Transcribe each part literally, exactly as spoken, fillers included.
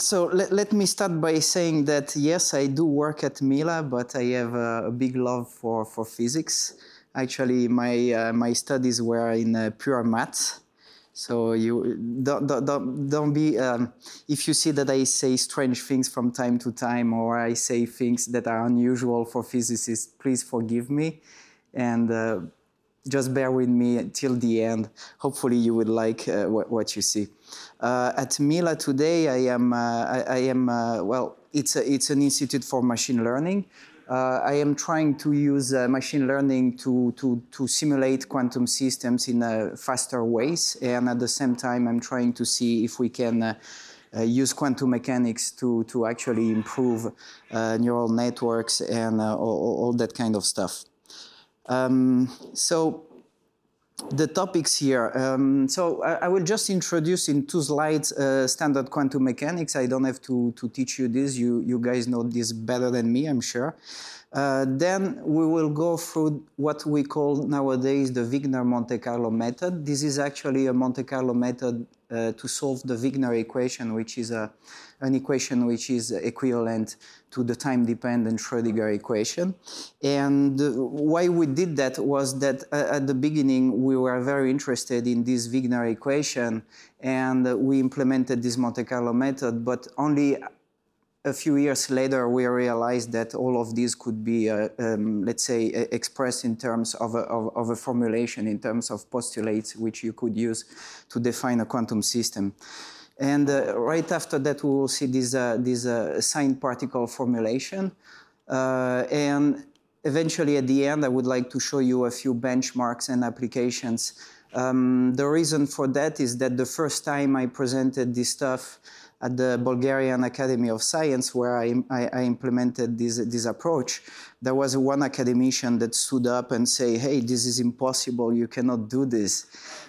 So let, let me start by saying that, yes, I do work at Mila, but I have a, a big love for, for physics. Actually, my, uh, my studies were in uh, pure maths. So you don't, don't, don't be, um, if you see that I say strange things from time to time, or I say things that are unusual for physicists, please forgive me. And uh, just bear with me till the end. Hopefully you would like uh, what, what you see. Uh, at Mila today, I am, uh, I, I am uh, well, it's, a, it's an institute for machine learning. Uh, I am trying to use uh, machine learning to, to, to simulate quantum systems in uh, faster ways. And at the same time, I'm trying to see if we can uh, uh, use quantum mechanics to, to actually improve uh, neural networks and uh, all, all that kind of stuff. Um, so the topics here. Um, so I, I will just introduce in two slides uh, standard quantum mechanics. I don't have to, to teach you this. You, you guys know this better than me, I'm sure. Uh, then we will go through what we call nowadays the Wigner-Monte Carlo method. This is actually a Monte Carlo method uh, to solve the Wigner equation, which is a, an equation which is equivalent to the time-dependent Schrödinger equation. And why we did that was that uh, at the beginning we were very interested in this Wigner equation, and uh, we implemented this Monte Carlo method, but only a few years later we realized that all of these could be, uh, um, let's say, expressed in terms of a, of, of a formulation, in terms of postulates which you could use to define a quantum system. And uh, right after that, we will see this, uh, this uh, signed particle formulation. Uh, and eventually, at the end, I would like to show you a few benchmarks and applications. Um, the reason for that is that the first time I presented this stuff at the Bulgarian Academy of Science, where I, I, I implemented this, this approach, there was one academician that stood up and say, hey, this is impossible, you cannot do this.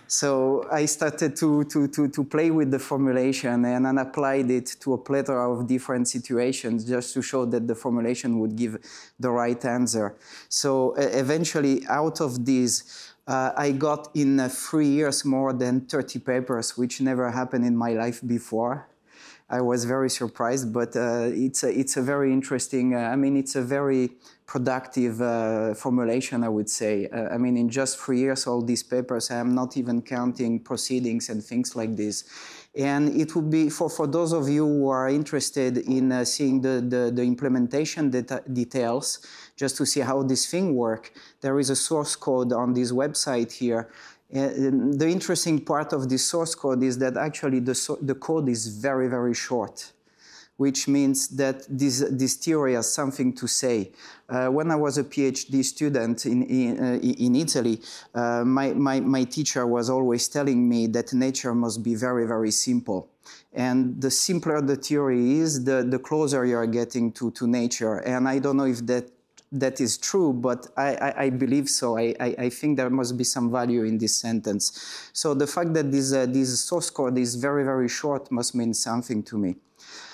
So I started to, to, to, to play with the formulation and then applied it to a plethora of different situations just to show that the formulation would give the right answer. So uh, eventually, out of this, uh, I got in uh, three years more than thirty papers, which never happened in my life before. I was very surprised, but uh, it's, a, it's a very interesting, uh, I mean, it's a very productive uh, formulation, I would say. Uh, I mean, in just three years, all these papers, I am not even counting proceedings and things like this. And it would be, for, for those of you who are interested in uh, seeing the, the, the implementation data details, just to see how this thing works, there is a source code on this website here. Uh, the interesting part of this source code is that actually the, so the code is very, very short, which means that this, this theory has something to say. Uh, when I was a PhD student in, in, uh, in Italy, uh, my, my, my teacher was always telling me that nature must be very, very simple. And the simpler the theory is, the, the closer you are getting to, to nature. And I don't know if that That is true, but I, I, I believe so. I, I, I think there must be some value in this sentence. So the fact that this, uh, this source code is very, very short must mean something to me.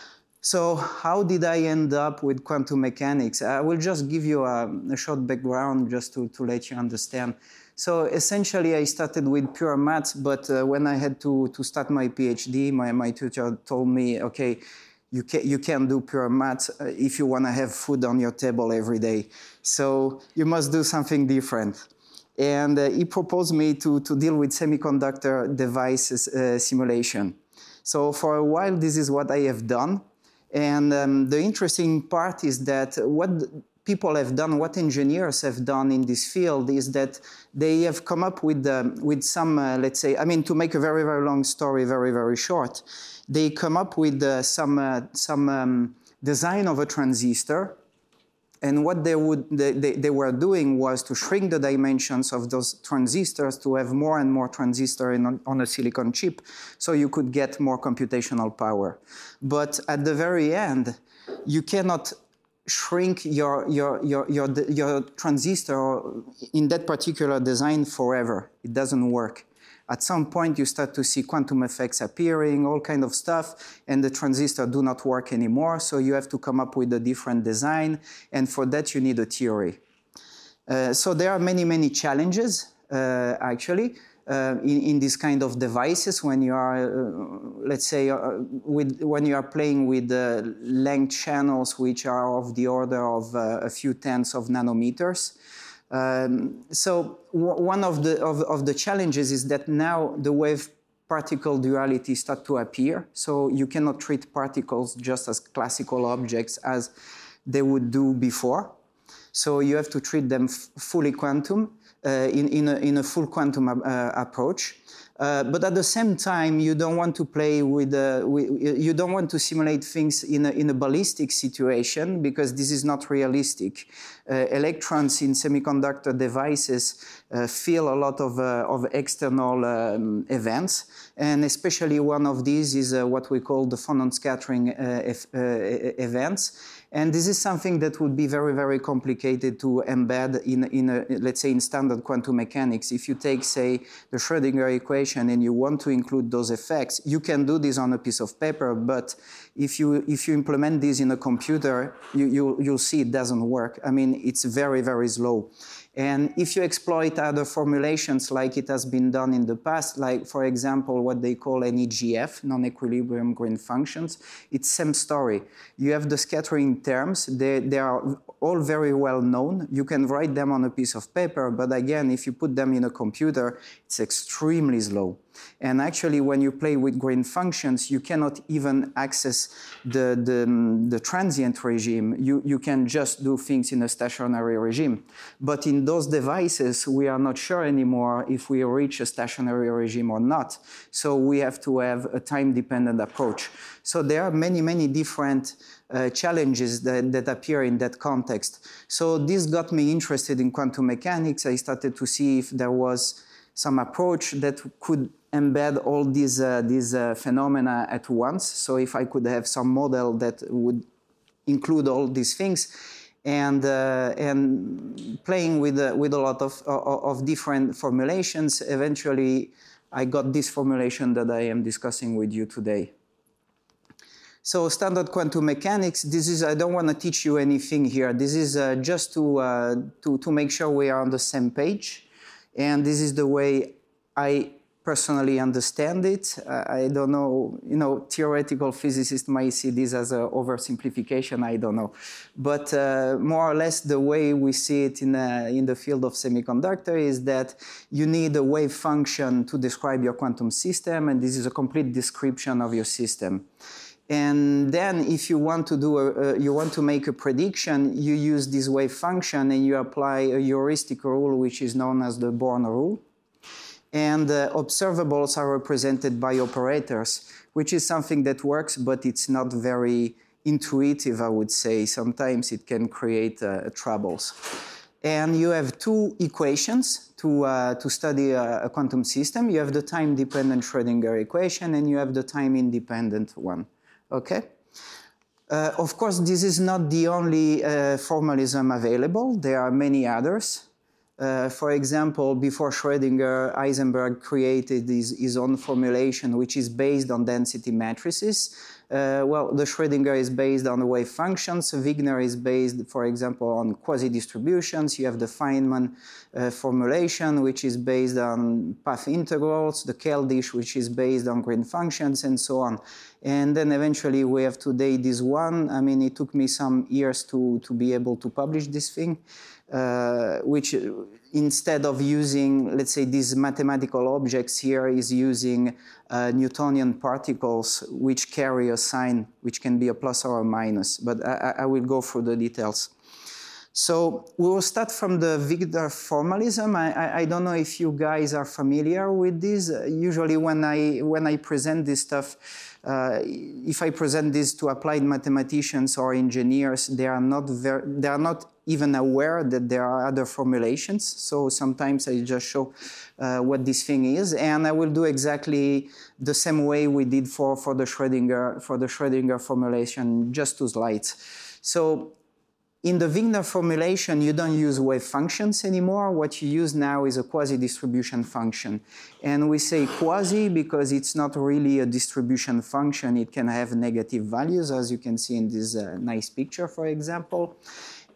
So how did I end up with quantum mechanics? I will just give you a, a short background just to, to let you understand. So essentially, I started with pure maths, but uh, when I had to, to start my PhD, my, my tutor told me, okay, You, can, you can't do pure maths if you want to have food on your table every day. So you must do something different. And uh, he proposed me to, to deal with semiconductor devices uh, simulation. So for a while, this is what I have done. And um, the interesting part is that what people have done, what engineers have done in this field is that they have come up with, um, with some, uh, let's say, I mean, to make a very, very long story very, very short, they come up with uh, some, uh, some um, design of a transistor. And what they, would, they, they, they were doing was to shrink the dimensions of those transistors to have more and more transistors on, on a silicon chip, so you could get more computational power. But at the very end, you cannot shrink your, your, your, your, your transistor in that particular design forever. It doesn't work. At some point, you start to see quantum effects appearing, all kind of stuff, and the transistor do not work anymore, so you have to come up with a different design, and for that, you need a theory. Uh, so there are many, many challenges, uh, actually. uh, in, in this kind of devices when you are, uh, let's say, uh, with, when you are playing with uh, length channels which are of the order of uh, a few tenths of nanometers. Um, so one of the, of, of the challenges is that now the wave particle duality start to appear. So you cannot treat particles just as classical objects as they would do before. So you have to treat them fully quantum, uh, in, in, a, in a full quantum uh, approach. Uh, but at the same time, you don't want to play with, uh, with you don't want to simulate things in a, in a ballistic situation because this is not realistic. Uh, electrons in semiconductor devices uh, feel a lot of, uh, of external um, events, and especially one of these is uh, what we call the phonon scattering uh, if, uh, events. And this is something that would be very, very complicated to embed in, in a, let's say, in standard quantum mechanics. If you take, say, the Schrödinger equation and you want to include those effects, you can do this on a piece of paper, but if you, if you implement this in a computer, you, you, you'll see it doesn't work. I mean, it's very, very slow. And if you exploit other formulations like it has been done in the past, like, for example, what they call N E G F, non-equilibrium green functions, it's same story. You have the scattering terms. They, they are all very well known. You can write them on a piece of paper, but again, if you put them in a computer, it's extremely slow. And actually, when you play with green functions, you cannot even access the, the, the transient regime. You, you can just do things in a stationary regime. But in those devices, we are not sure anymore if we reach a stationary regime or not. So we have to have a time-dependent approach. So there are many, many different uh, challenges that, that appear in that context. So this got me interested in quantum mechanics. I started to see if there was some approach that could embed all these, uh, these uh, phenomena at once. So if I could have some model that would include all these things, and, uh, and playing with, uh, with a lot of, of, of different formulations, eventually I got this formulation that I am discussing with you today. So standard quantum mechanics, this is, I don't want to teach you anything here. This is uh, just to, uh, to, to make sure we are on the same page. And this is the way I personally understand it. Uh, I don't know, you know, theoretical physicists might see this as an oversimplification, I don't know. But uh, more or less the way we see it in, uh, in the field of semiconductor is that you need a wave function to describe your quantum system, and this is a complete description of your system. And then if you want to do a, uh, you want to make a prediction, you use this wave function and you apply a heuristic rule which is known as the Born rule. And uh, observables are represented by operators, which is something that works, but it's not very intuitive, I would say. Sometimes it can create uh, troubles. And you have two equations to, uh, to study a, a quantum system. You have the time-dependent Schrödinger equation, and you have the time-independent one. Okay? Uh, of course, this is not the only uh, formalism available. There are many others. Uh, for example, before Schrödinger, Heisenberg created his, his own formulation, which is based on density matrices. Uh, well, the Schrödinger is based on wave functions. Wigner is based, for example, on quasi-distributions. You have the Feynman uh, formulation, which is based on path integrals, the Keldysh, which is based on green functions, and so on. And then eventually we have today this one. I mean, it took me some years to, to be able to publish this thing. Uh, which instead of using, let's say, these mathematical objects here is using uh, Newtonian particles which carry a sign which can be a plus or a minus, but I, I will go through the details. So we will start from the Wigner formalism. I, I, I don't know if you guys are familiar with this. Uh, usually when I, when I present this stuff, Uh, if I present this to applied mathematicians or engineers, they are not very, they are not even aware that there are other formulations. So sometimes I just show uh, what this thing is, and I will do exactly the same way we did for for the Schrödinger for the Schrödinger formulation, just two slides. So in the Wigner formulation, you don't use wave functions anymore. What you use now is a quasi-distribution function. And we say quasi because it's not really a distribution function. It can have negative values, as you can see in this uh, nice picture, for example.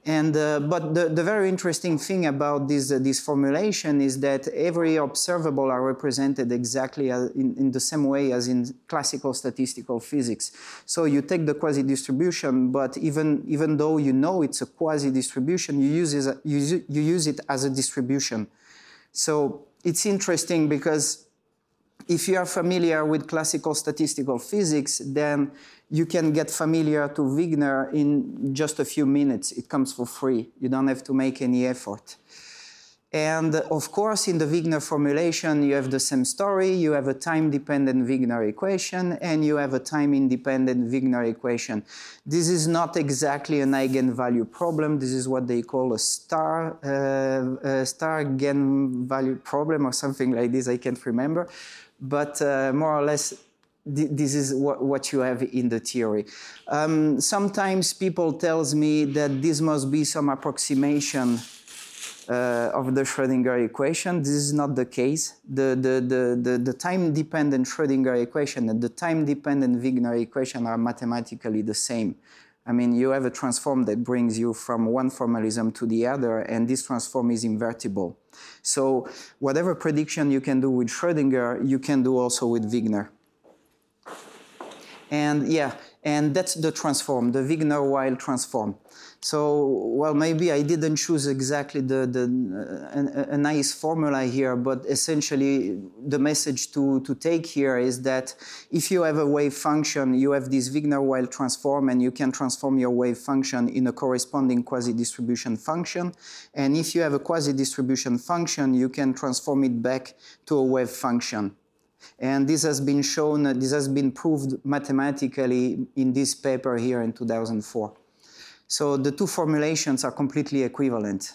And, uh, but the, the very interesting thing about this, uh, this formulation is that every observable are represented exactly as in, in the same way as in classical statistical physics. So you take the quasi-distribution, but even, even though you know it's a quasi-distribution, you use, it, you, you use it as a distribution. So it's interesting because if you are familiar with classical statistical physics, then you can get familiar to Wigner in just a few minutes. It comes for free. You don't have to make any effort. And of course, in the Wigner formulation, you have the same story. You have a time-dependent Wigner equation, and you have a time-independent Wigner equation. This is not exactly an eigenvalue problem. This is what they call a star, uh, a star eigenvalue problem or something like this. I can't remember. But uh, more or less, th this is what, what you have in the theory. Um, sometimes people tells me that this must be some approximation uh, of the Schrödinger equation. This is not the case. The, the, the, the, the time-dependent Schrödinger equation and the time-dependent Wigner equation are mathematically the same. I mean, you have a transform that brings you from one formalism to the other, and this transform is invertible. So whatever prediction you can do with Schrödinger, you can do also with Wigner. And yeah, and that's the transform, the Wigner-Weil transform. So, well, maybe I didn't choose exactly the, the, uh, a, a nice formula here, but essentially the message to, to take here is that if you have a wave function, you have this Wigner-Weil transform, and you can transform your wave function in a corresponding quasi-distribution function. And if you have a quasi-distribution function, you can transform it back to a wave function. And this has been shown, uh, this has been proved mathematically in this paper here in two thousand four. So the two formulations are completely equivalent.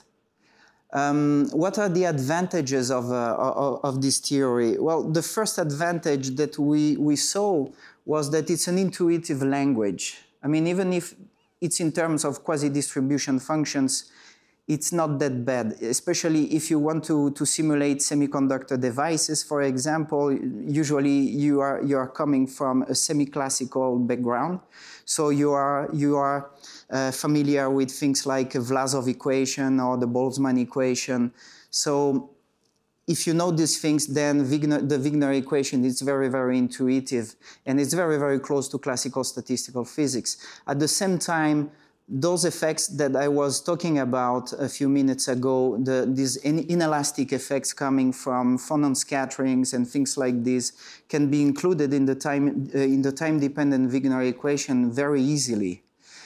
Um, what are the advantages of, uh, of, of this theory? Well, the first advantage that we, we saw was that it's an intuitive language. I mean, even if it's in terms of quasi-distribution functions, it's not that bad, especially if you want to, to simulate semiconductor devices, for example. Usually you are, you are coming from a semi-classical background, so you are, you are uh, familiar with things like a Vlasov equation or the Boltzmann equation. So if you know these things, then Wigner, the Wigner equation is very, very intuitive, and it's very, very close to classical statistical physics. At the same time, those effects that I was talking about a few minutes ago, the, these inelastic effects coming from phonon scatterings and things like this, can be included in the time, uh, in the time-dependent Wigner equation very easily.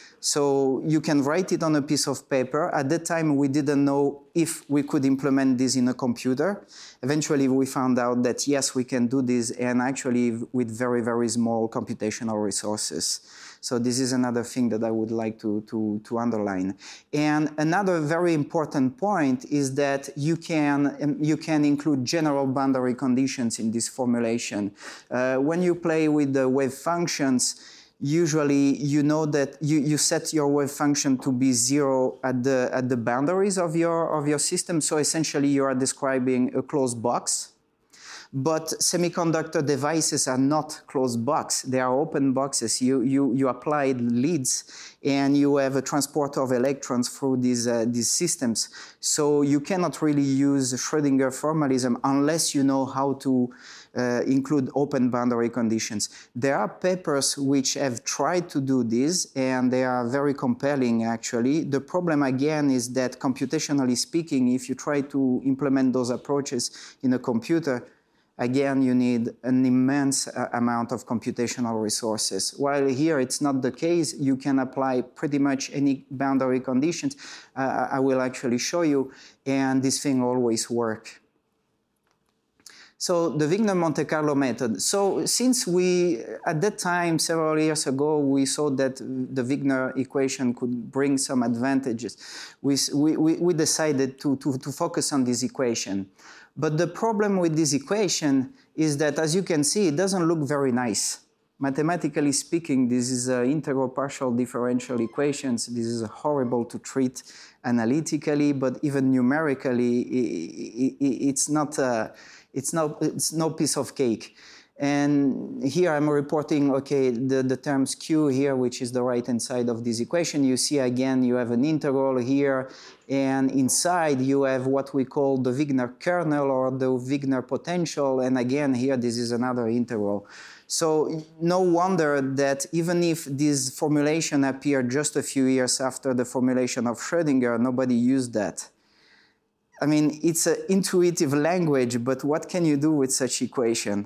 So you can write it on a piece of paper. At that time, we didn't know if we could implement this in a computer. Eventually, we found out that yes, we can do this, and actually with very, very small computational resources. So this is another thing that I would like to, to, to underline. And another very important point is that you can, you can include general boundary conditions in this formulation. Uh, when you play with the wave functions, usually you know that you, you set your wave function to be zero at the, at the boundaries of your, of your system. So essentially you are describing a closed box. But semiconductor devices are not closed box. They are open boxes. You, you, you apply leads, and you have a transport of electrons through these, uh, these systems. So you cannot really use Schrödinger formalism unless you know how to uh, include open boundary conditions. There are papers which have tried to do this, and they are very compelling, actually. The problem, again, is that computationally speaking, if you try to implement those approaches in a computer, again, you need an immense uh, amount of computational resources. While here it's not the case, you can apply pretty much any boundary conditions. Uh, I will actually show you, and this thing always works. So the Wigner-Monte Carlo method. So since we, at that time, several years ago, we saw that the Wigner equation could bring some advantages, we, we, we decided to, to, to focus on this equation. But the problem with this equation is that, as you can see, it doesn't look very nice. Mathematically speaking, this is uh, integral partial differential equations. This is horrible to treat analytically, but even numerically, it, it, it's not, uh, it's, no, it's no piece of cake. And here I'm reporting, okay, the, the terms Q here, which is the right-hand side of this equation. You see again, you have an integral here, and inside you have what we call the Wigner kernel or the Wigner potential, and again here this is another integral. So no wonder that even if this formulation appeared just a few years after the formulation of Schrödinger, nobody used that. I mean, it's an intuitive language, but what can you do with such equation?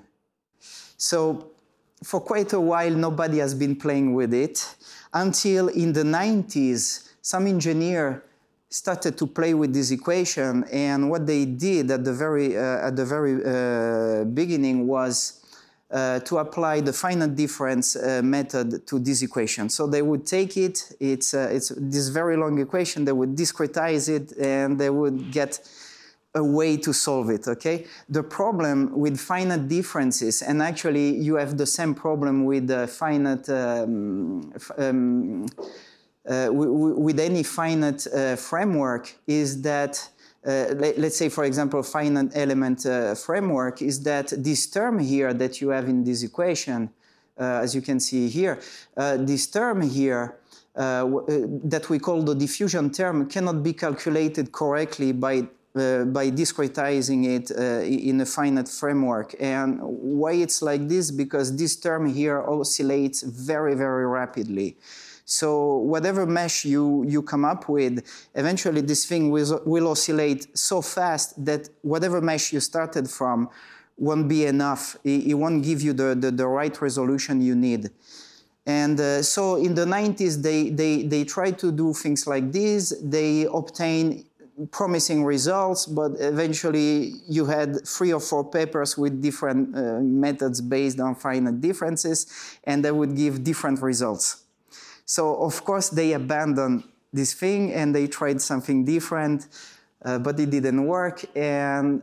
So for quite a while, nobody has been playing with it until in the nineties, some engineer started to play with this equation, and what they did at the very, uh, at the very uh, beginning was uh, to apply the finite difference uh, method to this equation. So they would take it, it's, uh, it's this very long equation, they would discretize it, and they would get a way to solve it, okay? The problem with finite differences, and actually you have the same problem with uh, finite, um, um, uh, with any finite uh, framework, is that, uh, let, let's say for example, finite element uh, framework, is that this term here that you have in this equation, uh, as you can see here, uh, this term here, uh, that we call the diffusion term, cannot be calculated correctly by Uh, by discretizing it uh, in a finite framework. And why it's like this? Because this term here oscillates very, very rapidly. So whatever mesh you, you come up with, eventually this thing will, will oscillate so fast that whatever mesh you started from won't be enough. It, it won't give you the, the, the right resolution you need. And uh, so in the nineties, they, they, they tried to do things like this. They obtained promising results, but eventually you had three or four papers with different uh, methods based on finite differences, and they would give different results. So of course they abandoned this thing and they tried something different, uh, but it didn't work, and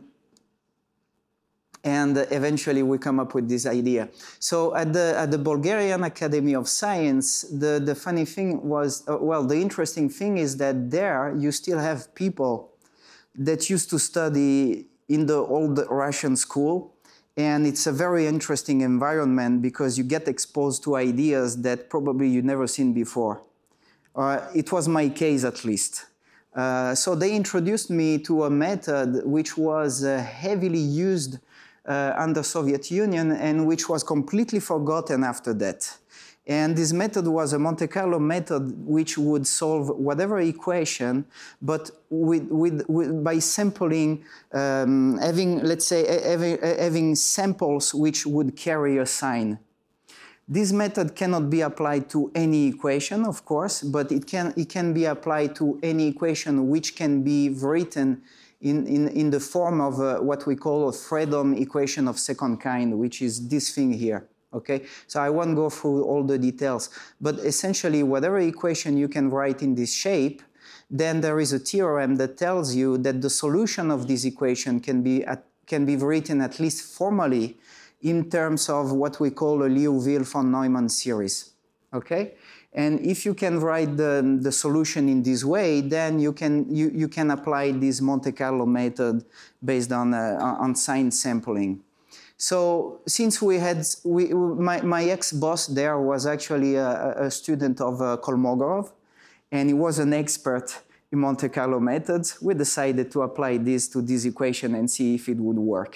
and eventually we come up with this idea. So at the, at the Bulgarian Academy of Science, the, the funny thing was, uh, well, the interesting thing is that there you still have people that used to study in the old Russian school, and it's a very interesting environment because you get exposed to ideas that probably you've never seen before. Uh, it was my case at least. Uh, so they introduced me to a method which was uh, heavily used Uh, under Soviet Union and which was completely forgotten after that. And this method was a Monte Carlo method which would solve whatever equation, but with, with, with, by sampling, um, having, let's say, having, having samples which would carry a sign. This method cannot be applied to any equation, of course, but it can, it can be applied to any equation which can be written In, in, in the form of uh, what we call a Fredholm equation of second kind, which is this thing here, okay? So I won't go through all the details, but essentially whatever equation you can write in this shape, then there is a theorem that tells you that the solution of this equation can be, at, can be written at least formally in terms of what we call a Liouville von Neumann series, okay? And if you can write the, the solution in this way, then you can, you, you can apply this Monte Carlo method based on, uh, on sign sampling. So since we had, we, my, my ex-boss there was actually a, a student of uh, Kolmogorov, and he was an expert in Monte Carlo methods, we decided to apply this to this equation and see if it would work.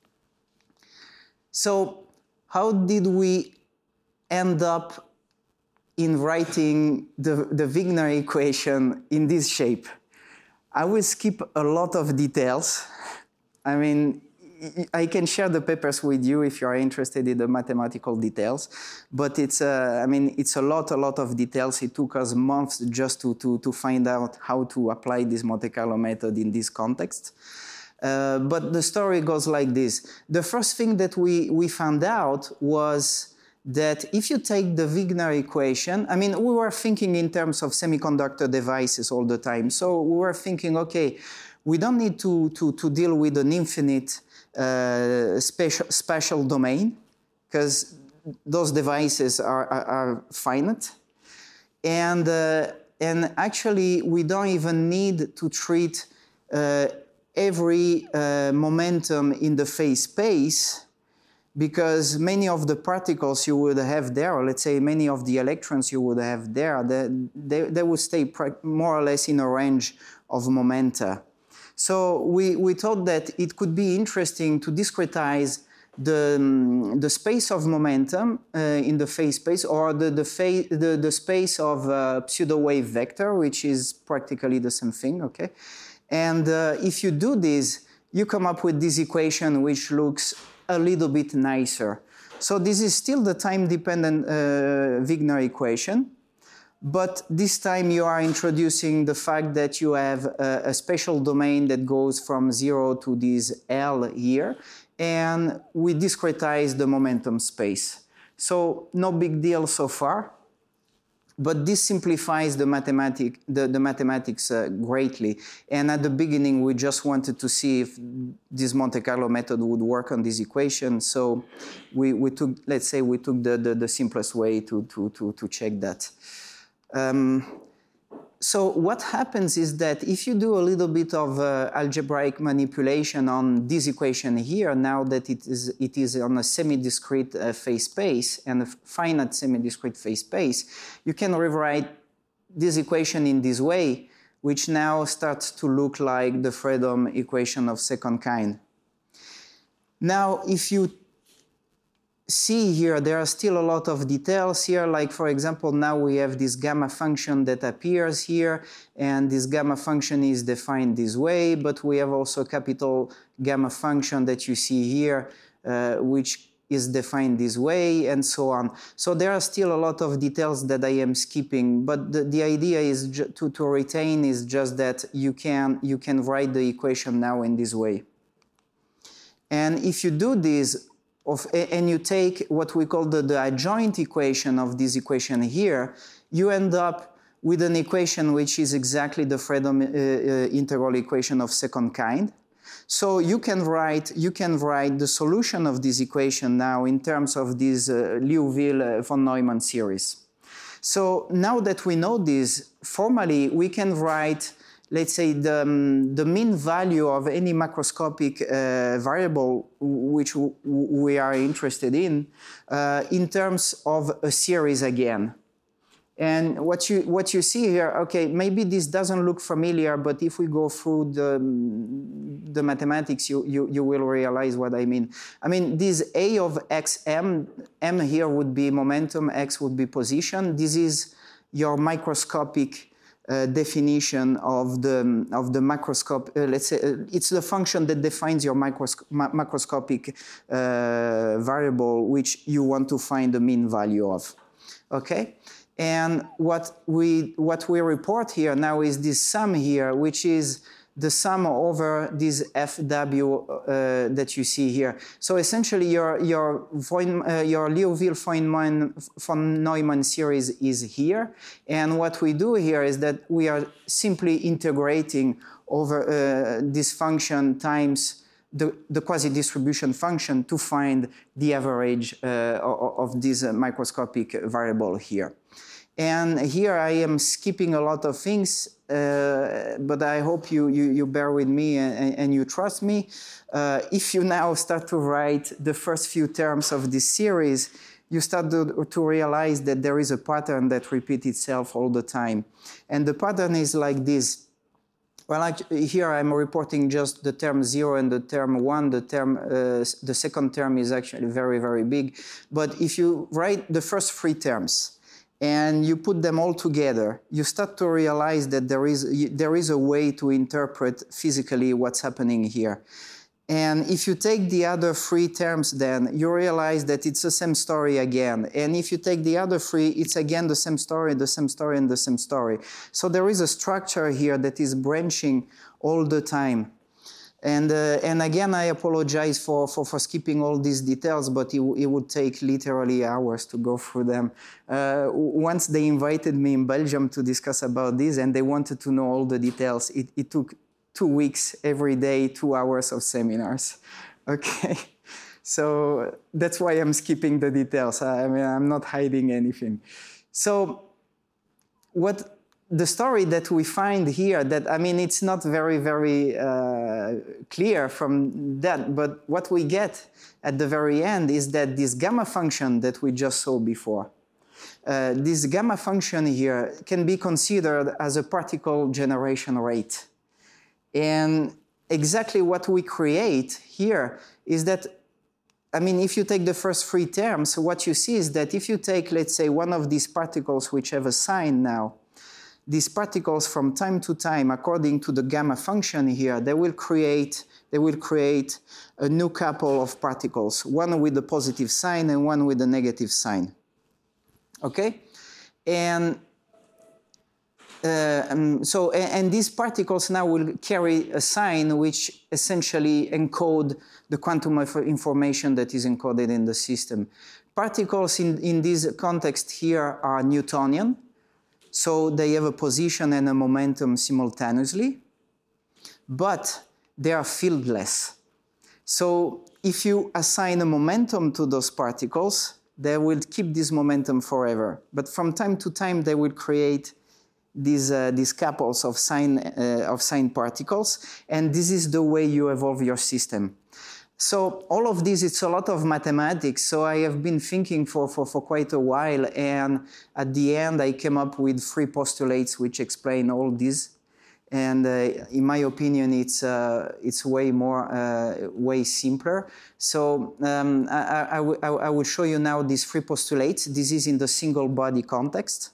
So how did we end up in writing the, the Wigner equation in this shape? I will skip a lot of details. I mean, I can share the papers with you if you are interested in the mathematical details, but it's, uh, I mean, it's a lot, a lot of details. It took us months just to, to, to find out how to apply this Monte Carlo method in this context. Uh, but the story goes like this. The first thing that we, we found out was that if you take the Wigner equation, I mean, we were thinking in terms of semiconductor devices all the time. So we were thinking, okay, we don't need to, to, to deal with an infinite uh, spatial, spatial domain, because those devices are, are, are finite. And, uh, and actually, we don't even need to treat uh, every uh, momentum in the phase space, because many of the particles you would have there, or let's say many of the electrons you would have there, they, they, they would stay more or less in a range of momenta. So we, we thought that it could be interesting to discretize the, um, the space of momentum uh, in the phase space, or the, the, phase, the, the space of uh, pseudo-wave vector, which is practically the same thing, okay? And uh, if you do this, you come up with this equation which looks a little bit nicer. So this is still the time-dependent uh, Wigner equation, but this time you are introducing the fact that you have a, a spatial domain that goes from zero to this L here, and we discretize the momentum space. So no big deal so far, but this simplifies the, mathematic, the, the mathematics uh, greatly. And at the beginning, we just wanted to see if this Monte Carlo method would work on this equation. So we, we took, let's say we took the, the, the simplest way to, to, to, to check that. Um, so what happens is that if you do a little bit of uh, algebraic manipulation on this equation here, now that it is, it is on a semi-discrete uh, phase space and a finite semi-discrete phase space, you can rewrite this equation in this way, which now starts to look like the Fredholm equation of second kind. Now, if you see here, there are still a lot of details here, like for example, now we have this gamma function that appears here, and this gamma function is defined this way, but we have also a capital gamma function that you see here, uh, which is defined this way, and so on. So there are still a lot of details that I am skipping, but the, the idea is to, to retain is just that you can, you can write the equation now in this way. And if you do this, Of, and you take what we call the, the adjoint equation of this equation here, you end up with an equation which is exactly the Fredholm uh, uh, integral equation of second kind. So you can write, you can write the solution of this equation now in terms of this uh, Liouville uh, von Neumann series. So now that we know this, formally we can write, let's say, the, um, the mean value of any macroscopic uh, variable which w we are interested in, uh, in terms of a series again. And what you, what you see here, okay, maybe this doesn't look familiar, but if we go through the, the mathematics, you, you, you will realize what I mean. I mean, this A of xm, m here would be momentum, x would be position. This is your microscopic Uh, definition of the of the macroscope. Uh, let's say uh, it's the function that defines your microsc ma macroscopic uh, variable, which you want to find the mean value of. Okay, and what we what we report here now is this sum here, which is the sum over this F W uh, that you see here. So essentially, your your Von, uh, your Liouville von, von Neumann series is here, and what we do here is that we are simply integrating over uh, this function times the, the quasi-distribution function to find the average uh, of this uh, microscopic variable here. And here I am skipping a lot of things, uh, but I hope you, you, you bear with me and, and you trust me. Uh, if you now start to write the first few terms of this series, you start to, to realize that there is a pattern that repeats itself all the time. And the pattern is like this. Well, actually, here I'm reporting just the term zero and the term one. The term, uh, the second term is actually very, very big. But if you write the first three terms, and you put them all together, you start to realize that there is, there is a way to interpret physically what's happening here. And if you take the other three terms then, you realize that it's the same story again. And if you take the other three, it's again the same story, the same story, and the same story. So there is a structure here that is branching all the time. And, uh, and again, I apologize for, for, for skipping all these details, but it, it would take literally hours to go through them. Uh, once they invited me in Belgium to discuss about this, and they wanted to know all the details, it, it took two weeks, every day, two hours of seminars. Okay, so that's why I'm skipping the details. I mean, I'm not hiding anything. So what... the story that we find here, that, I mean, it's not very, very uh, clear from that, but what we get at the very end is that this gamma function that we just saw before, uh, this gamma function here can be considered as a particle generation rate. And exactly what we create here is that, I mean, if you take the first three terms, what you see is that if you take, let's say, one of these particles which have a sign now, these particles from time to time, according to the gamma function here, they will create, they will create a new couple of particles, one with a positive sign and one with a negative sign. Okay? And uh, um, so, and, and these particles now will carry a sign which essentially encode the quantum of information that is encoded in the system. Particles in, in this context here are Newtonian. So they have a position and a momentum simultaneously, but they are fieldless. So if you assign a momentum to those particles, they will keep this momentum forever. But from time to time, they will create these, uh, these couples of sign, uh, of sign particles, and this is the way you evolve your system. So all of this, it's a lot of mathematics, so I have been thinking for, for, for quite a while, and at the end I came up with three postulates which explain all this. And uh, in my opinion, it's, uh, it's way more, uh, way simpler. So um, I, I, I, I will show you now these three postulates. This is in the single body context.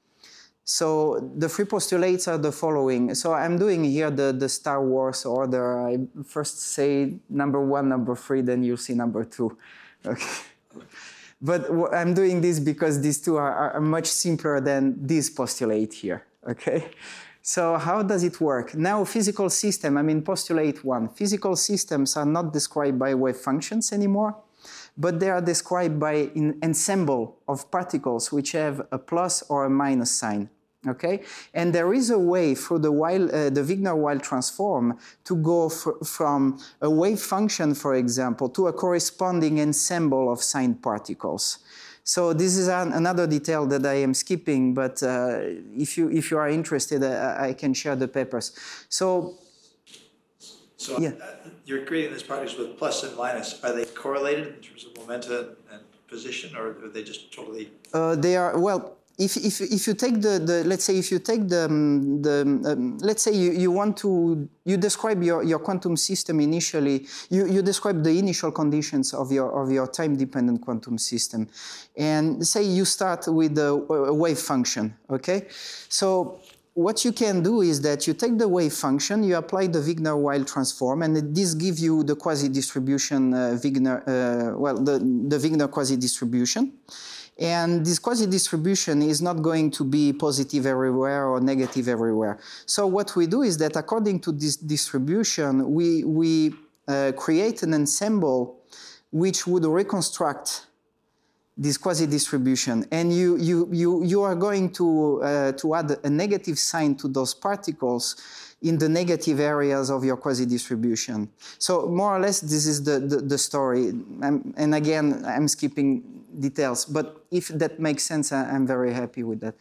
So the three postulates are the following. So I'm doing here the, the Star Wars order. I first say number one, number three, then you'll see number two. Okay. But I'm doing this because these two are, are much simpler than this postulate here. Okay. So how does it work? Now, physical system, I mean, postulate one. Physical systems are not described by wave functions anymore, but they are described by an ensemble of particles which have a plus or a minus sign. Okay, and there is a way through the, Weil, uh, the Wigner-Weil transform to go from a wave function, for example, to a corresponding ensemble of signed particles. So this is an, another detail that I am skipping, but uh, if you if you are interested, uh, I can share the papers. So, so yeah. uh, you're creating these particles with plus and minus. Are they correlated in terms of momenta and position, or are they just totally? Uh, they are well. If, if, if you take the, the, let's say if you take the, um, the um, let's say you, you want to, you describe your, your quantum system initially, you, you describe the initial conditions of your, of your time-dependent quantum system. And say you start with a, a wave function, okay? So what you can do is that you take the wave function, you apply the Wigner-Weil transform, and this gives you the quasi-distribution uh, Wigner, uh, well, the, the Wigner quasi-distribution. And this quasi-distribution is not going to be positive everywhere or negative everywhere. So what we do is that according to this distribution, we, we uh, create an ensemble which would reconstruct this quasi-distribution. And you, you, you, you are going to, uh, to add a negative sign to those particles in the negative areas of your quasi-distribution. So more or less, this is the, the, the story. I'm, and again, I'm skipping details, but if that makes sense, I'm very happy with that.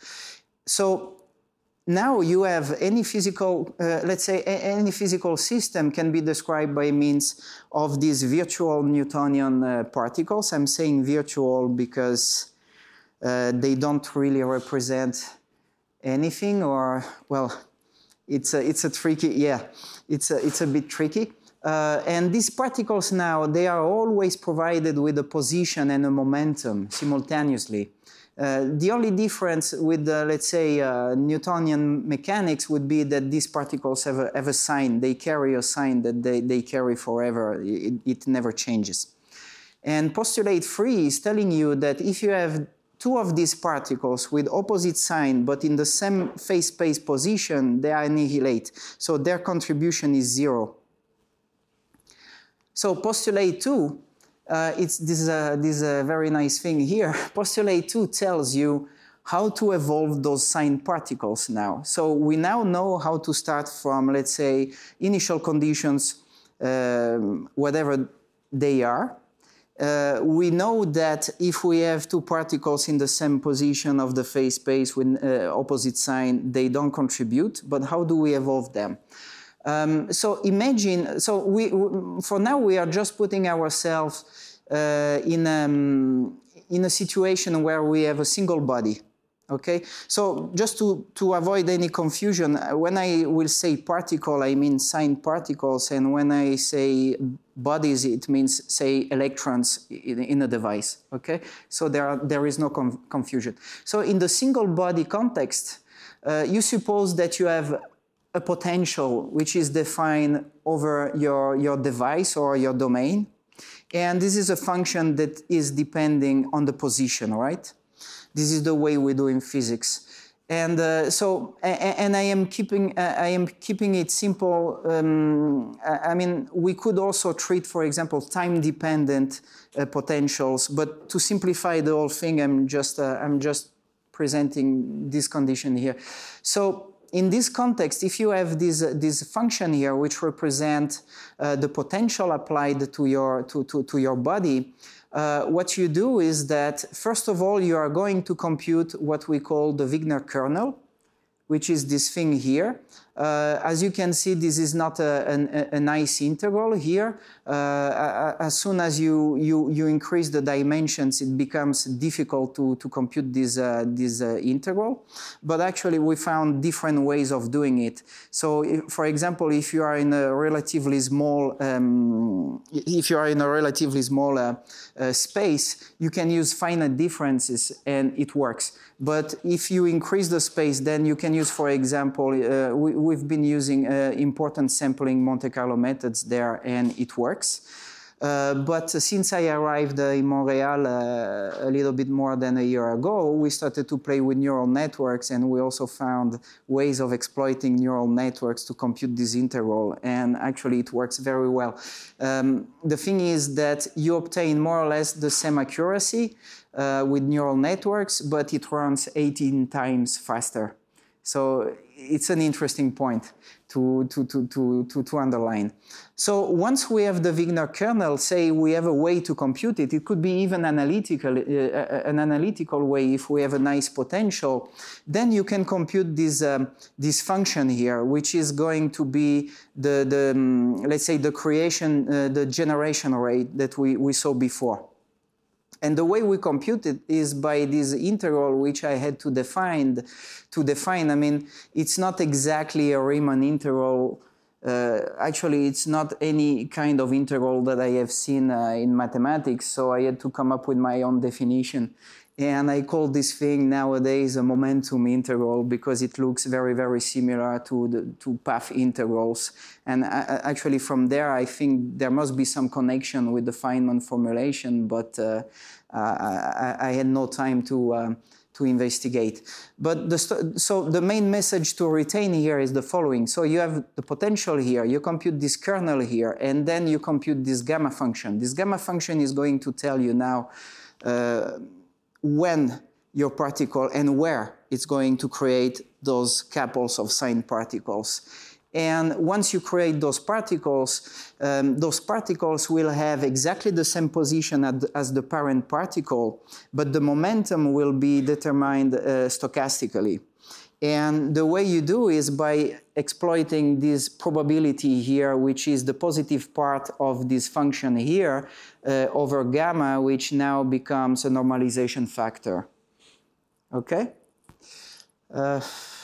So now you have any physical, uh, let's say any physical system can be described by means of these virtual Newtonian uh, particles. I'm saying virtual because uh, they don't really represent anything, or, well, it's a, it's a tricky, yeah, it's a, it's a bit tricky. Uh, and these particles now, they are always provided with a position and a momentum simultaneously. Uh, the only difference with, uh, let's say, uh, Newtonian mechanics would be that these particles have a, have a sign. They carry a sign that they, they carry forever. It, it never changes. And postulate three is telling you that if you have two of these particles with opposite sign, but in the same phase space position, they annihilate. So their contribution is zero. So postulate two, uh, it's, this is a, this is a very nice thing here. Postulate two tells you how to evolve those signed particles now. So we now know how to start from, let's say, initial conditions, um, whatever they are. Uh, we know that if we have two particles in the same position of the phase space with uh, opposite sign, they don't contribute, but how do we evolve them? Um, so imagine, so we, for now we are just putting ourselves uh, in, um, in a situation where we have a single body. Okay, so just to, to avoid any confusion, when I will say particle, I mean signed particles, and when I say bodies, it means, say, electrons in, in a device, okay? So there, are, there is no conf confusion. So in the single body context, uh, you suppose that you have a potential which is defined over your, your device or your domain, and this is a function that is depending on the position, right? This is the way we do in physics, and uh, so and I am keeping uh, I am keeping it simple. Um, I mean, we could also treat, for example, time-dependent uh, potentials, but to simplify the whole thing, I'm just uh, I'm just presenting this condition here. So in this context, if you have this uh, this function here, which represent uh, the potential applied to your to to, to your body. Uh, what you do is that, first of all, you are going to compute what we call the Wigner kernel, which is this thing here. Uh, as you can see, this is not a, a, a nice integral here. Uh, as soon as you, you, you increase the dimensions, it becomes difficult to, to compute this, uh, this uh, integral. But actually, we found different ways of doing it. So, if, for example, if you are in a relatively small, um, if you are in a relatively small uh, uh, space, you can use finite differences and it works. But if you increase the space, then you can use, for example, uh, we, we've been using uh, important sampling Monte Carlo methods there, and it works. Uh, but since I arrived uh, in Montreal uh, a little bit more than a year ago, we started to play with neural networks, and we also found ways of exploiting neural networks to compute this integral, and actually it works very well. Um, the thing is that you obtain more or less the same accuracy uh, with neural networks, but it runs eighteen times faster. So it's an interesting point to, to, to, to, to, to underline. So once we have the Wigner kernel, say we have a way to compute it, it could be even analytical, uh, an analytical way if we have a nice potential, then you can compute this, um, this function here, which is going to be the, the um, let's say, the creation, uh, the generation rate that we, we saw before. And the way we compute it is by this integral, which I had to define. To define, I mean, it's not exactly a Riemann integral. Uh, actually, it's not any kind of integral that I have seen uh, in mathematics, so I had to come up with my own definition. And I call this thing nowadays a momentum integral because it looks very, very similar to, the, to path integrals. And I, actually from there, I think there must be some connection with the Feynman formulation, but uh, I, I had no time to, uh, to investigate. But the, so the main message to retain here is the following. So you have the potential here, you compute this kernel here, and then you compute this gamma function. This gamma function is going to tell you now uh, when your particle and where it's going to create those couples of signed particles. And once you create those particles, um, those particles will have exactly the same position as the, as the parent particle, but the momentum will be determined uh, stochastically. And the way you do is by exploiting this probability here, which is the positive part of this function here, uh, over gamma, which now becomes a normalization factor. Okay? Uh,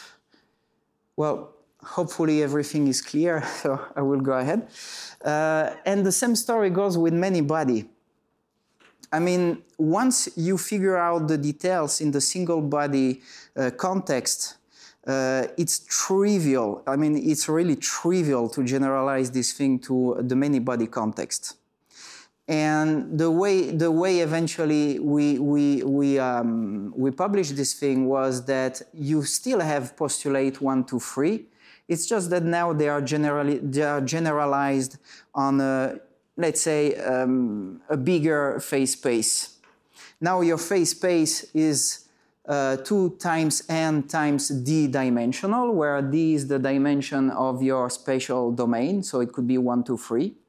well, hopefully everything is clear, so I will go ahead. Uh, and the same story goes with many body. I mean, once you figure out the details in the single body uh, context, uh, it's trivial. I mean, it's really trivial to generalize this thing to the many body context. And the way, the way eventually we, we, we, um, we published this thing was that you still have postulate one, two, three. It's just that now they are, generally, they are generalized on, a, let's say, um, a bigger phase space. Now your phase space is uh, two times n times d dimensional, where d is the dimension of your spatial domain, so it could be one, two, three.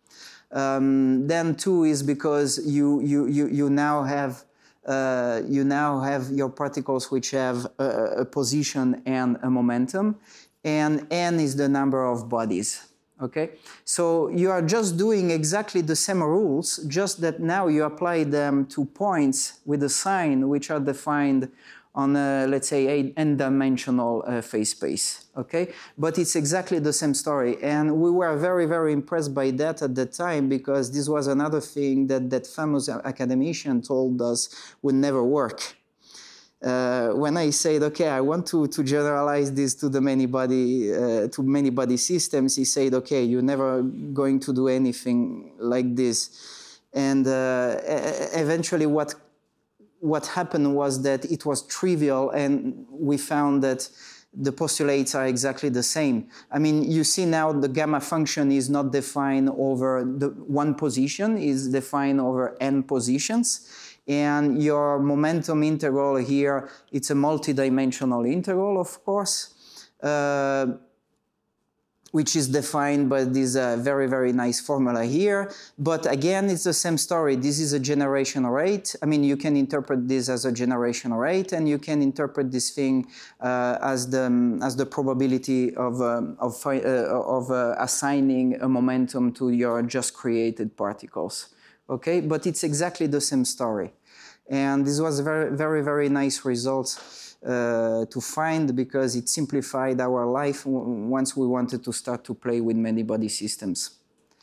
Um, then two is because you, you, you, you now have uh, you now have your particles which have a, a position and a momentum, and n is the number of bodies. Okay, so you are just doing exactly the same rules, just that now you apply them to points with a sign which are defined on a, let's say, a n-dimensional uh, phase space, okay? But it's exactly the same story, and we were very, very impressed by that at the time, because this was another thing that that famous academician told us would never work. Uh, when I said, okay, I want to, to generalize this to the many body, uh, to many body systems, he said, okay, you're never going to do anything like this. And uh, eventually what What happened was that it was trivial, and we found that the postulates are exactly the same. I mean, you see now the gamma function is not defined over the one position, is defined over n positions. And your momentum integral here, it's a multidimensional integral, of course, uh, which is defined by this uh, very, very nice formula here. But again, it's the same story. This is a generation rate. I mean, you can interpret this as a generation rate, and you can interpret this thing uh, as the as the probability of um, of uh, of uh, assigning a momentum to your just created particles. Okay, but it's exactly the same story, and this was very, very, very nice results Uh, to find, because it simplified our life once we wanted to start to play with many body systems.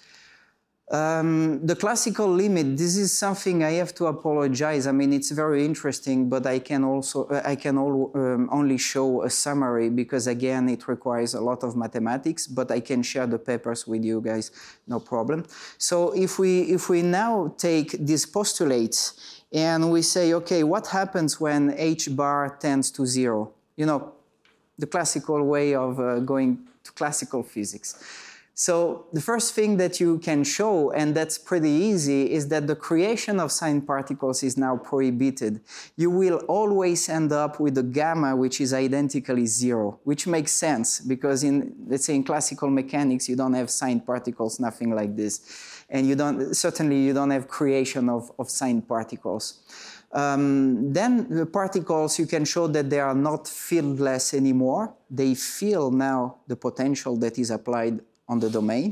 Um, the classical limit, this is something I have to apologize. I mean, it's very interesting, but I can also, uh, I can all, um, only show a summary, because again, it requires a lot of mathematics, but I can share the papers with you guys, no problem. So if we, if we now take these postulates and we say, okay, what happens when h bar tends to zero? You know, the classical way of uh, going to classical physics. So the first thing that you can show, and that's pretty easy, is that the creation of sign particles is now prohibited. You will always end up with a gamma which is identically zero, which makes sense, because in, let's say, in classical mechanics, you don't have sign particles, nothing like this. And you don't, certainly you don't have creation of, of sign particles. Um, then the particles, you can show that they are not fieldless anymore. They feel now the potential that is applied on the domain.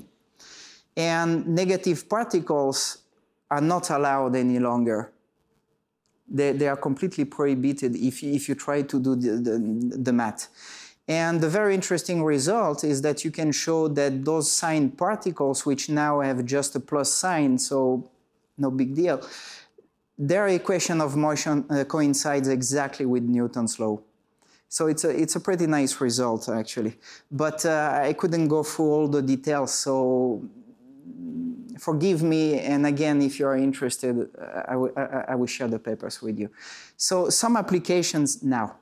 And negative particles are not allowed any longer. They, they are completely prohibited if you, if you try to do the, the, the math. And the very interesting result is that you can show that those sign particles, which now have just a plus sign, so no big deal, their equation of motion uh, coincides exactly with Newton's law. So it's a, it's a pretty nice result, actually. But uh, I couldn't go through all the details, so forgive me. And again, if you are interested, uh, I, w I, I will share the papers with you. So some applications now.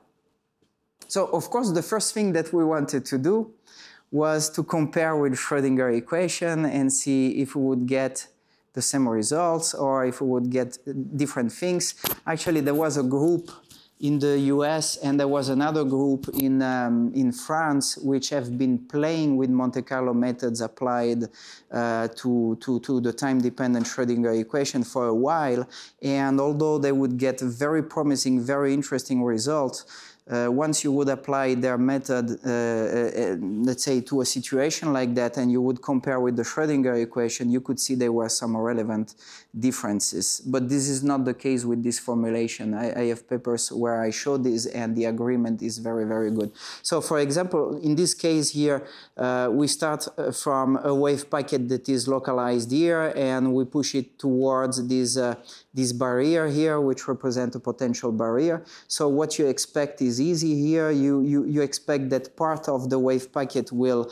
So, of course, the first thing that we wanted to do was to compare with Schrödinger equation and see if we would get the same results or if we would get different things. Actually, there was a group in the U S and there was another group in, um, in France which have been playing with Monte Carlo methods applied uh, to, to, to the time-dependent Schrödinger equation for a while. And although they would get very promising, very interesting results, Uh, once you would apply their method, uh, uh, let's say, to a situation like that, and you would compare with the Schrödinger equation, you could see there were some relevant differences. But this is not the case with this formulation. I, I have papers where I show this, and the agreement is very, very good. So, for example, in this case here, uh, we start from a wave packet that is localized here, and we push it towards this, uh, this barrier here, which represents a potential barrier. So what you expect is easy here. You, you, you expect that part of the wave packet will,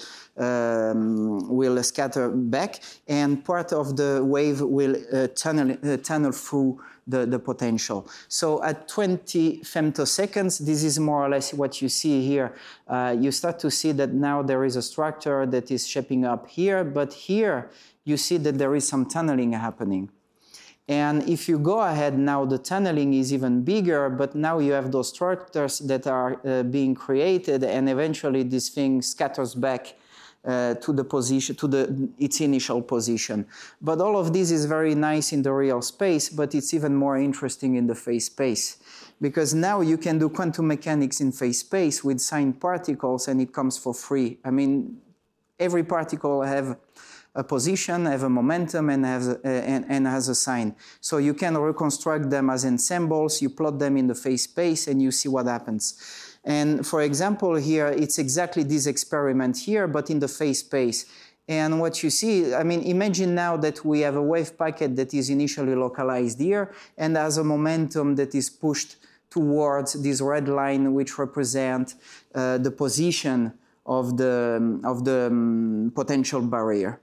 um, will scatter back, and part of the wave will uh, tunnel, uh, tunnel through the, the potential. So at twenty femtoseconds, this is more or less what you see here. Uh, you start to see that now there is a structure that is shaping up here, but here you see that there is some tunneling happening. And if you go ahead now, the tunneling is even bigger, but now you have those structures that are uh, being created, and eventually this thing scatters back uh, to the position, to the its initial position. But all of this is very nice in the real space, but it's even more interesting in the phase space. Because now you can do quantum mechanics in phase space with signed particles, and it comes for free. I mean, every particle have a position, have a momentum, and has a, and, and has a sign. So you can reconstruct them as ensembles, you plot them in the phase space, and you see what happens. And for example, here, it's exactly this experiment here, but in the phase space. And what you see, I mean, imagine now that we have a wave packet that is initially localized here, and has a momentum that is pushed towards this red line, which represent uh, the position of the, of the um, potential barrier.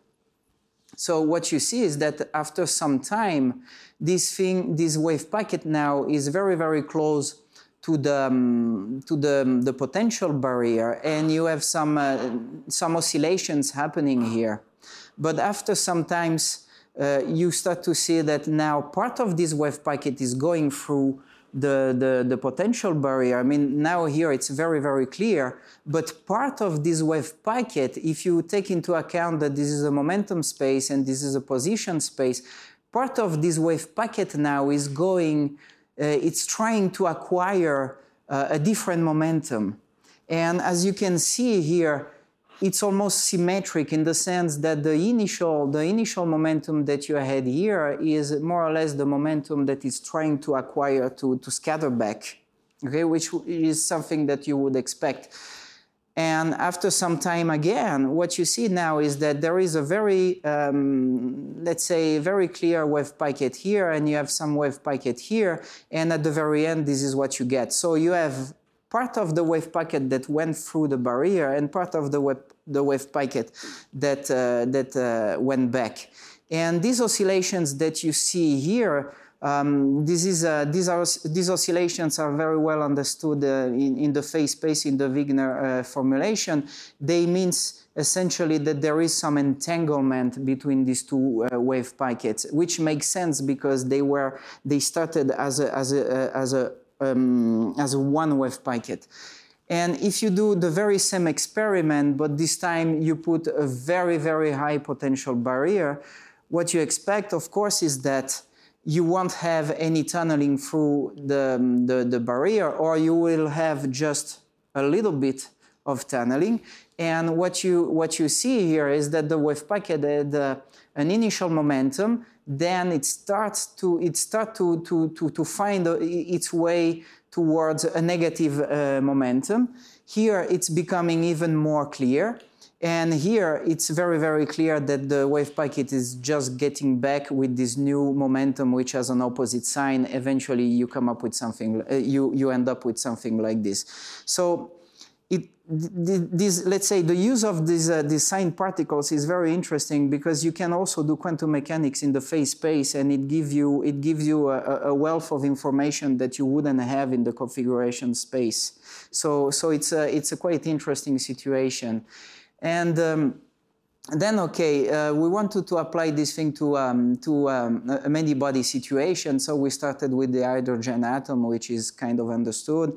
So what you see is that after some time, this thing, this wave packet now is very, very close to the, um, to the, um, the potential barrier, and you have some, uh, some oscillations happening here. But after some times, uh, you start to see that now part of this wave packet is going through The, the, the potential barrier. I mean, now here it's very, very clear, but part of this wave packet, if you take into account that this is a momentum space and this is a position space, part of this wave packet now is going, uh, it's trying to acquire uh, a different momentum. And as you can see here, it's almost symmetric in the sense that the initial, the initial momentum that you had here is more or less the momentum that is trying to acquire to, to scatter back, okay, which is something that you would expect. And after some time again, what you see now is that there is a very, um, let's say, very clear wave packet here, and you have some wave packet here, and at the very end, this is what you get. So you have part of the wave packet that went through the barrier and part of the wave, the wave packet that, uh, that uh, went back. And these oscillations that you see here, um, this is, uh, these, are, these oscillations are very well understood uh, in, in the phase space in the Wigner uh, formulation. They means essentially that there is some entanglement between these two uh, wave packets, which makes sense because they were, they started as a, as a, uh, as a Um, as a one wave packet. And if you do the very same experiment, but this time you put a very, very high potential barrier, what you expect, of course, is that you won't have any tunneling through the, the, the barrier, or you will have just a little bit of tunneling. And what you, what you see here is that the wave packet had uh, an initial momentum, then it starts to it start to to to, to find its way towards a negative uh, momentum. Here it's becoming even more clear, and here it's very very clear that the wave packet is just getting back with this new momentum, which has an opposite sign. Eventually, you come up with something. Uh, you you end up with something like this. So. It, this, let's say the use of these, uh, these signed particles is very interesting because you can also do quantum mechanics in the phase space, and it gives you, it gives you a, a wealth of information that you wouldn't have in the configuration space. So, so it's, a, it's a quite interesting situation. And um, then, okay, uh, we wanted to apply this thing to, um, to um, a many-body situation, so we started with the hydrogen atom, which is kind of understood,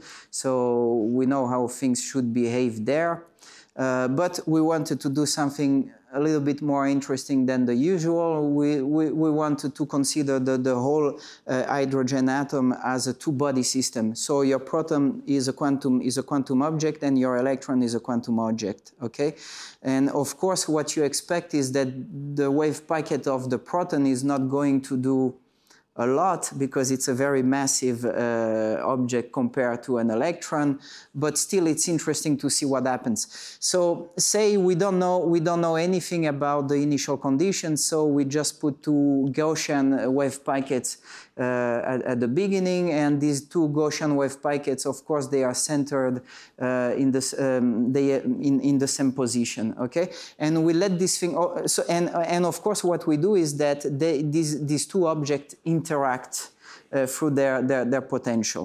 so we know how things should behave there. Uh, but we wanted to do something a little bit more interesting than the usual. We, we, we wanted to consider the, the whole uh, hydrogen atom as a two-body system. So your proton is a quantum is a quantum object, and your electron is a quantum object. Okay, and of course, what you expect is that the wave packet of the proton is not going to do a lot because it's a very massive uh, object compared to an electron, but still it's interesting to see what happens. So say we don't know we don't know anything about the initial conditions, so we just put two Gaussian wave packets uh, at, at the beginning, and these two Gaussian wave packets, of course, they are centered uh, in this um, they in in the same position. Okay, and we let this thing. Oh, so and and of course, what we do is that they, these these two objects interact uh, through their, their their potential.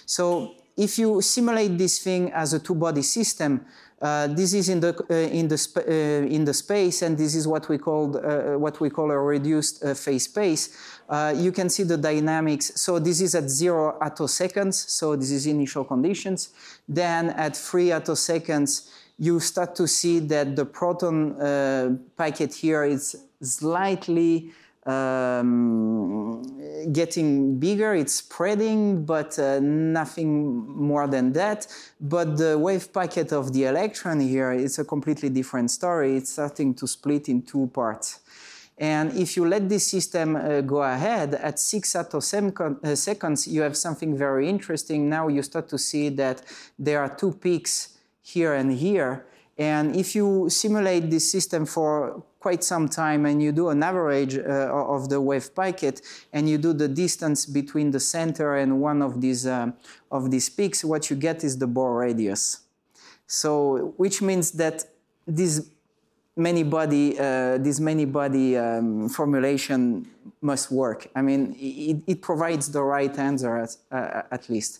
So if you simulate this thing as a two-body system, uh, this is in the uh, in the sp uh, in the space, and this is what we called uh, what we call a reduced uh, phase space. Uh, you can see the dynamics. So this is at zero attoseconds. So this is initial conditions. Then at three attoseconds, you start to see that the proton uh, packet here is slightly um, getting bigger, it's spreading, but uh, nothing more than that. But the wave packet of the electron here, it's a completely different story. It's starting to split in two parts. And if you let this system uh, go ahead, at six attoseconds, you have something very interesting. Now you start to see that there are two peaks here and here. And if you simulate this system for quite some time and you do an average uh, of the wave packet and you do the distance between the center and one of these, uh, of these peaks, what you get is the Bohr radius. So, which means that this many body, uh, this many body um, formulation must work. I mean, it, it provides the right answer at, uh, at least.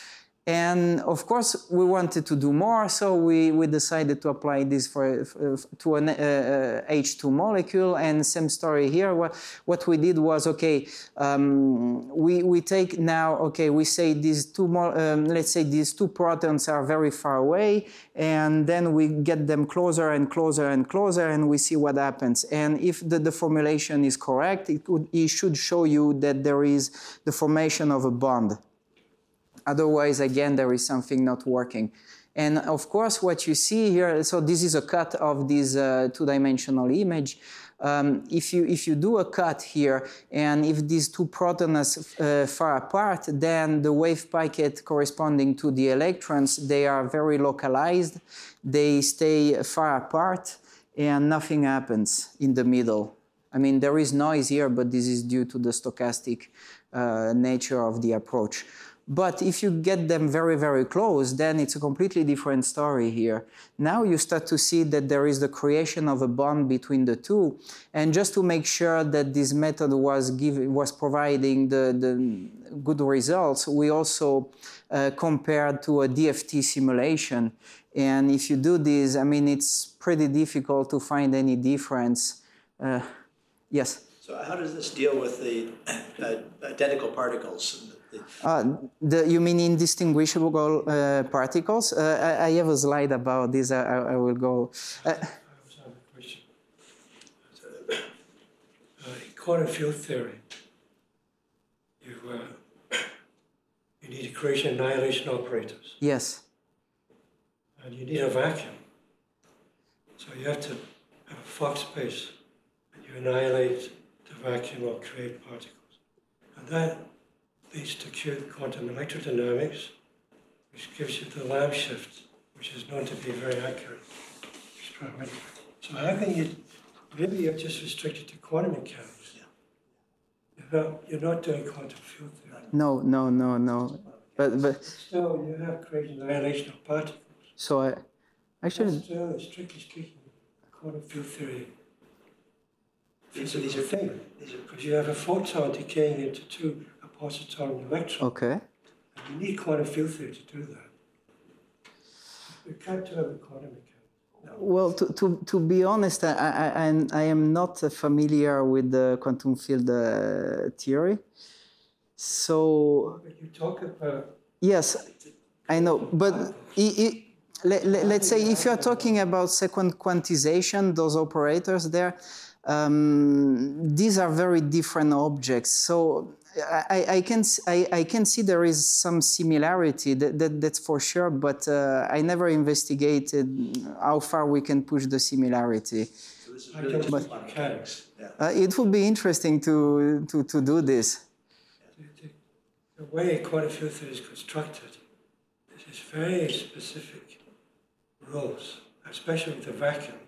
And of course, we wanted to do more, so we, we decided to apply this for, for to an uh, H two molecule. And same story here. What, what we did was, okay, um, we, we take now, okay, we say these two, um, let's say these two protons are very far away, and then we get them closer and closer and closer, and we see what happens. And if the, the formulation is correct, it, could, it should show you that there is the formation of a bond. Otherwise, again, there is something not working. And of course, what you see here, so this is a cut of this uh, two-dimensional image. Um, if, you, if you do a cut here, and if these two protons are uh, far apart, then the wave packet corresponding to the electrons, they are very localized. They stay far apart, and nothing happens in the middle. I mean, there is noise here, but this is due to the stochastic uh, nature of the approach. But if you get them very, very close, then it's a completely different story here. Now you start to see that there is the creation of a bond between the two. And just to make sure that this method was, give, was providing the, the good results, we also uh, compared to a D F T simulation. And if you do this, I mean, it's pretty difficult to find any difference. Uh, yes? So how does this deal with the uh, identical particles? Uh, the, you mean indistinguishable uh, particles? Uh, I, I have a slide about this. I, I will go. Uh, I also have a question. Uh, in quantum field theory, you, uh, you need equation annihilation operators. Yes. And you need a vacuum. So you have to have a Fock space, and you annihilate the vacuum or create particles. And that leads to quantum electrodynamics, which gives you the Lamb shift, which is known to be very accurate experimentally. So how can you, maybe you're just restricted to quantum mechanics. Yeah. You're not, you're not doing quantum field theory. No, no, no, no. But, but still, you have created annihilation of particles. So I actually. That's still, strictly speaking, quantum field theory. These are, these are thing, because you have a photon decaying into two positron and electron. Okay. And you need quantum field theory to do that. You can't do it with quantum mechanics. No. Well, to, to, to be honest, I, I, I am not familiar with the quantum field uh, theory. So. But you talk about. Yes, I know. But it, it, let, let, let's say if you're talking about second quantization, those operators there, um, these are very different objects. So I, I, can, I, I can see there is some similarity, that, that, that's for sure, but uh, I never investigated how far we can push the similarity. So this is really just but, mechanics. Yeah. Uh, it would be interesting to, to, to do this. The, the way quantum field theory is constructed, is very specific rules, especially with the vacuum.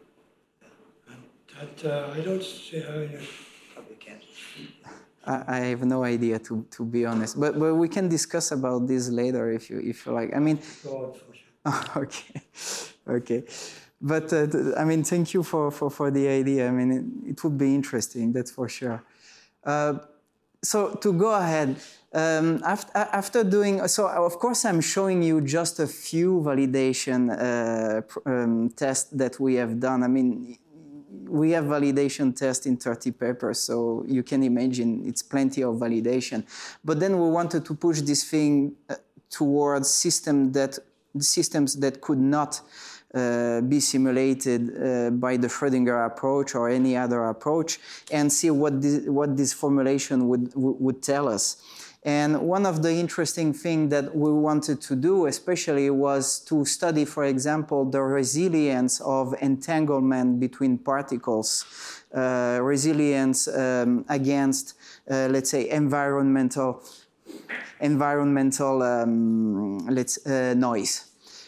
And that, uh, I don't see how you... Probably can't. I have no idea, to, to be honest. But, but we can discuss about this later if you, if you like. I mean, Go on, for okay, okay. But uh, I mean, thank you for, for, for the idea. I mean, it, it would be interesting, that's for sure. Uh, so to go ahead, um, after, after doing, so of course I'm showing you just a few validation uh, um, tests that we have done. I mean, we have validation tests in thirty papers, so you can imagine it's plenty of validation. But then we wanted to push this thing towards systems that systems that could not uh, be simulated uh, by the Schrödinger approach or any other approach, and see what this, what this formulation would, would tell us. And one of the interesting things that we wanted to do especially was to study, for example, the resilience of entanglement between particles, uh, resilience um, against, uh, let's say, environmental, environmental um, let's, uh, noise.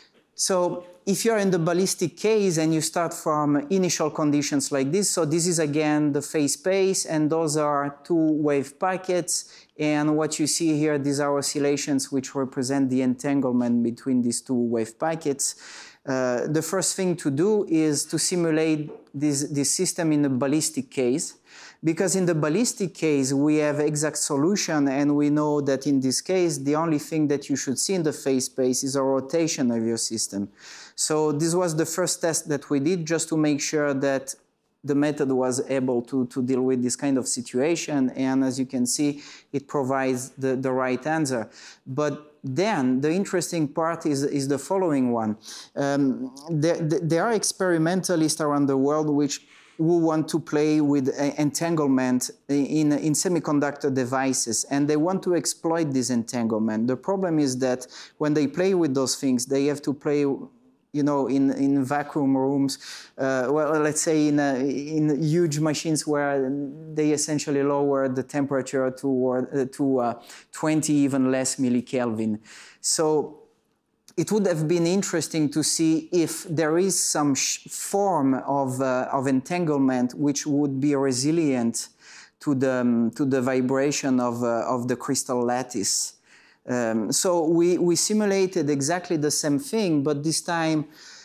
So if you're in the ballistic case and you start from initial conditions like this, so this is again the phase space, and those are two wave packets. And what you see here, these are oscillations which represent the entanglement between these two wave packets. Uh, the first thing to do is to simulate this, this system in a ballistic case, because in the ballistic case we have exact solution, and we know that in this case the only thing that you should see in the phase space is a rotation of your system. So this was the first test that we did, just to make sure that the method was able to, to deal with this kind of situation, and as you can see, it provides the, the right answer. But then the interesting part is, is the following one. Um, there, there are experimentalists around the world which who want to play with entanglement in, in semiconductor devices, and they want to exploit this entanglement. The problem is that when they play with those things, they have to play, you know, in, in vacuum rooms, uh, well, let's say in, a, in huge machines where they essentially lower the temperature to, or, uh, to uh, twenty, even less millikelvin. So it would have been interesting to see if there is some form of, uh, of entanglement which would be resilient to the, um, to the vibration of, uh, of the crystal lattice. Um, so we, we simulated exactly the same thing, but this time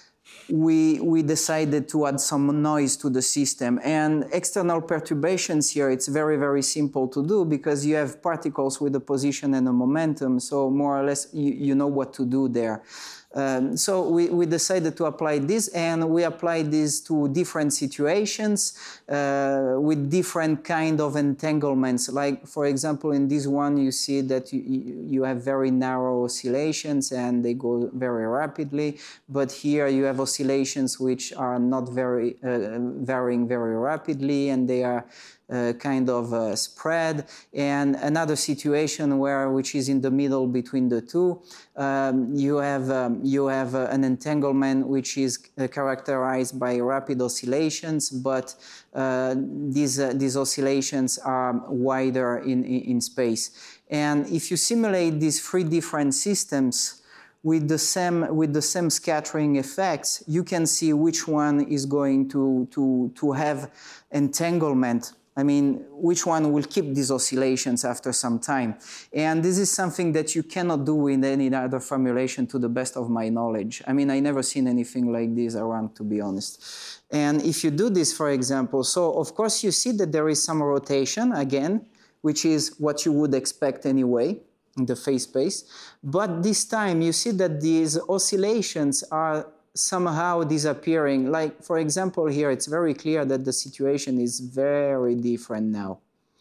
we, we decided to add some noise to the system. And external perturbations here, it's very, very simple to do, because you have particles with a position and a momentum, so more or less you, you know what to do there. Um, so we, we decided to apply this, and we applied this to different situations uh, with different kind of entanglements. Like, for example, in this one, you see that you, you have very narrow oscillations and they go very rapidly. But here you have oscillations which are not very uh, varying very rapidly, and they are Uh, kind of uh, spread. And another situation where, which is in the middle between the two, um, you have um, you have uh, an entanglement which is uh, characterized by rapid oscillations, but uh, these uh, these oscillations are wider in, in in space. And if you simulate these three different systems with the same with the same scattering effects, you can see which one is going to to to have entanglement. I mean, which one will keep these oscillations after some time. And this is something that you cannot do with any other formulation, to the best of my knowledge. I mean, I never seen anything like this around, to be honest. And if you do this, for example, so of course you see that there is some rotation, again, which is what you would expect anyway in the phase space. But this time you see that these oscillations are somehow disappearing. Like, for example, here it's very clear that the situation is very different now.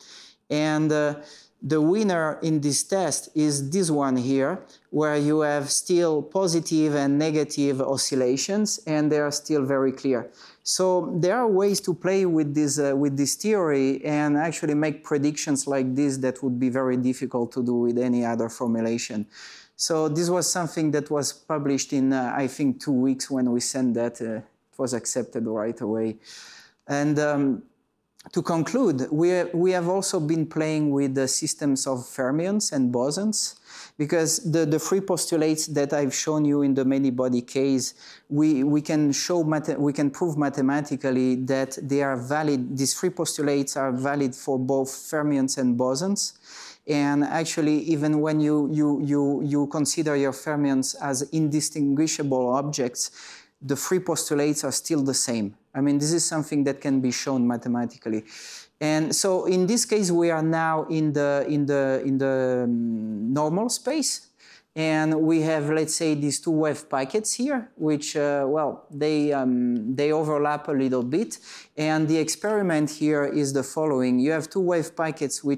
And uh, the winner in this test is this one here, where you have still positive and negative oscillations, and they are still very clear. So there are ways to play with this, uh, with this theory and actually make predictions like this that would be very difficult to do with any other formulation. So this was something that was published in, uh, I think, two weeks when we sent that. Uh, it was accepted right away. And um, to conclude, we, we have also been playing with the systems of fermions and bosons, because the, the three postulates that I've shown you in the many-body case, we, we, can show we can prove mathematically that they are valid. These three postulates are valid for both fermions and bosons. And actually, even when you, you, you, you consider your fermions as indistinguishable objects, the three postulates are still the same. I mean, this is something that can be shown mathematically. And so in this case, we are now in the, in the, in the normal space. And we have, let's say, these two wave packets here, which, uh, well, they, um, they overlap a little bit. And the experiment here is the following. You have two wave packets which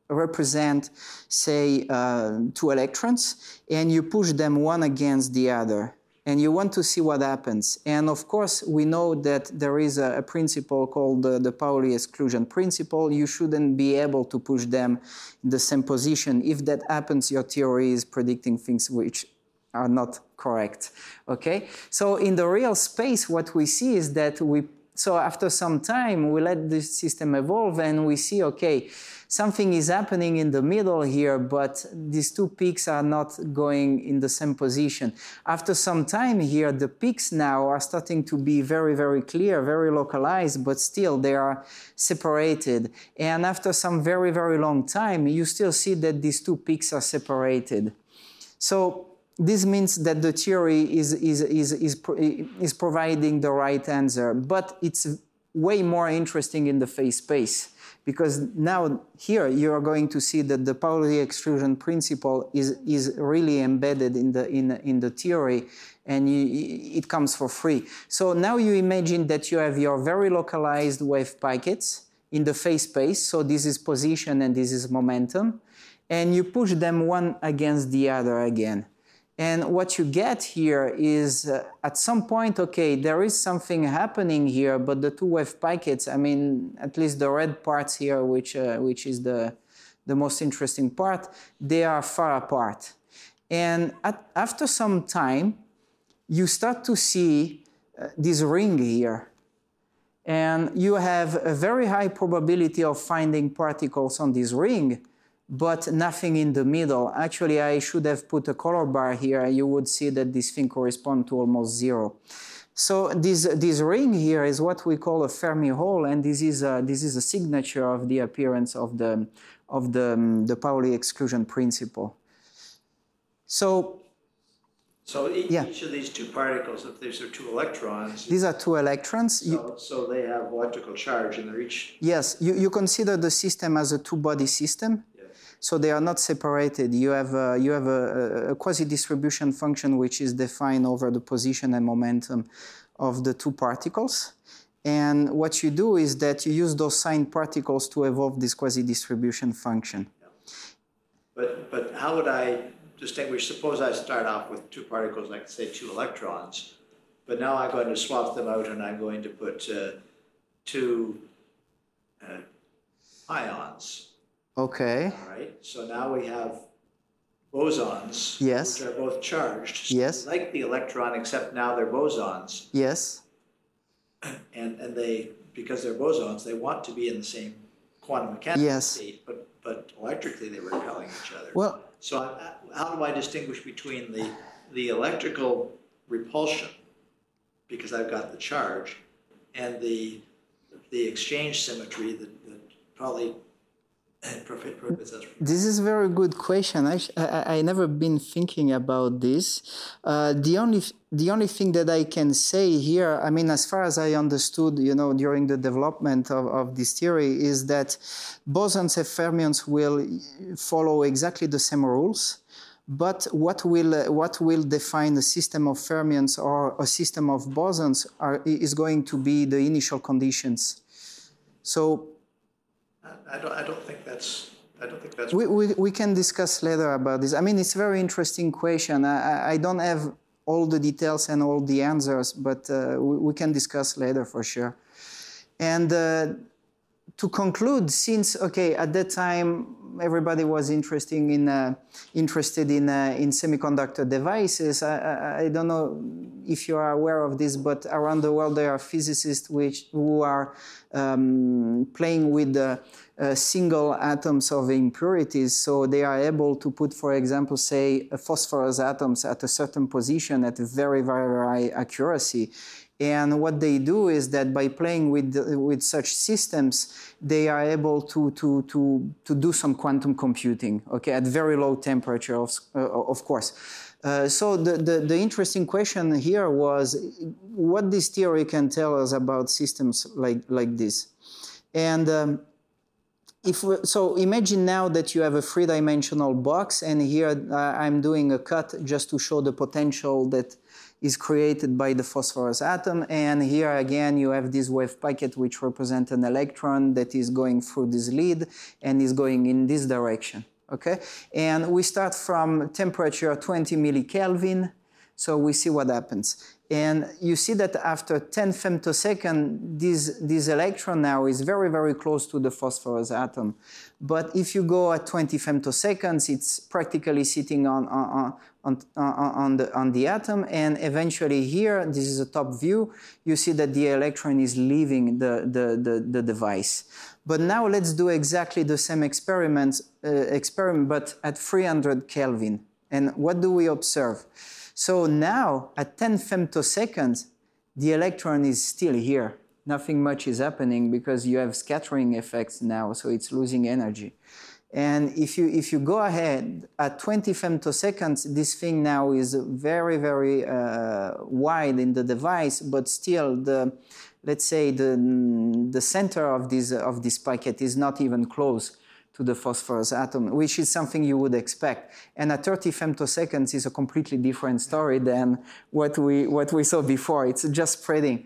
represent, say, uh, two electrons, and you push them one against the other. And you want to see what happens. And of course, we know that there is a, a principle called the, the Pauli exclusion principle. You shouldn't be able to push them in the same position. If that happens, your theory is predicting things which are not correct. Okay? So in the real space, what we see is that we, so after some time, we let this system evolve and we see, okay, something is happening in the middle here, but these two peaks are not going in the same position. After some time here, the peaks now are starting to be very, very clear, very localized, but still they are separated. And after some very, very long time, you still see that these two peaks are separated. So this means that the theory is, is, is, is, is providing the right answer, but it's way more interesting in the phase space. Because now here you are going to see that the Pauli exclusion principle is, is really embedded in the, in, in the theory, and you, it comes for free. So now you imagine that you have your very localized wave packets in the phase space, so this is position and this is momentum, and you push them one against the other again. And what you get here is, uh, at some point, okay, there is something happening here, but the two wave packets, I mean, at least the red parts here, which, uh, which is the, the most interesting part, they are far apart. And at, after some time, you start to see uh, this ring here. And you have a very high probability of finding particles on this ring, but nothing in the middle. Actually, I should have put a color bar here. You would see that this thing corresponds to almost zero. So this, this ring here is what we call a Fermi hole, and this is a, this is a signature of the appearance of the, of the, um, the Pauli exclusion principle. So, so each, yeah. each of these two particles, if these are two electrons, these are two electrons. so, You, so they have electrical charge and they're each... yes, you, you consider the system as a two-body system. So they are not separated. You have, a, you have a, a quasi-distribution function which is defined over the position and momentum of the two particles. And what you do is that you use those signed particles to evolve this quasi-distribution function. Yeah. But, but how would I distinguish? Suppose I start off with two particles, like say two electrons, but now I'm going to swap them out and I'm going to put uh, two uh, ions. Okay. All right, so now we have bosons, yes. which are both charged. So yes. Like the electron, except now they're bosons. Yes. And, and they, because they're bosons, they want to be in the same quantum mechanical yes. state, but, but electrically they're repelling each other. Well, so I, how do I distinguish between the, the electrical repulsion, because I've got the charge, and the, the exchange symmetry that, that probably this is a very good question. I, I, I never been thinking about this. Uh, the only the only thing that I can say here, I mean, as far as I understood, you know, during the development of, of this theory, is that bosons and fermions will follow exactly the same rules. But what will uh, what will define a system of fermions or a system of bosons are, is going to be the initial conditions. So. I don't, I don't think that's, I don't think that's... We, we, we can discuss later about this. I mean, it's a very interesting question. I, I don't have all the details and all the answers, but uh, we, we can discuss later for sure. And uh, to conclude, since, okay, at that time, everybody was interested in, uh, interested in, uh, in semiconductor devices. I, I, I don't know if you are aware of this, but around the world there are physicists which, who are um, playing with the uh, single atoms of impurities. So they are able to put, for example, say, phosphorus atoms at a certain position at a very, very high accuracy. And what they do is that by playing with, with such systems, they are able to, to, to, to do some quantum computing, okay, at very low temperature, of, uh, of course. Uh, so the, the, the interesting question here was what this theory can tell us about systems like, like this. And um, if we, so imagine now that you have a three-dimensional box, and here uh, I'm doing a cut just to show the potential that is created by the phosphorus atom. And here again, you have this wave packet which represents an electron that is going through this lead and is going in this direction, okay? And we start from temperature twenty millikelvin, so we see what happens. And you see that after ten femtoseconds, this, this electron now is very, very close to the phosphorus atom. But if you go at twenty femtoseconds, it's practically sitting on, on, on, on, on, the, on the atom. And eventually here, this is a top view, you see that the electron is leaving the, the, the, the device. But now let's do exactly the same experiment, uh, experiment, but at three hundred Kelvin. And what do we observe? So now, at ten femtoseconds, the electron is still here. Nothing much is happening because you have scattering effects now, so it's losing energy. And if you, if you go ahead, at twenty femtoseconds, this thing now is very, very uh, wide in the device, but still, the, let's say, the, the center of this, of this packet is not even close to the phosphorus atom, which is something you would expect. And at thirty femtoseconds is a completely different story than what we, what we saw before. It's just spreading.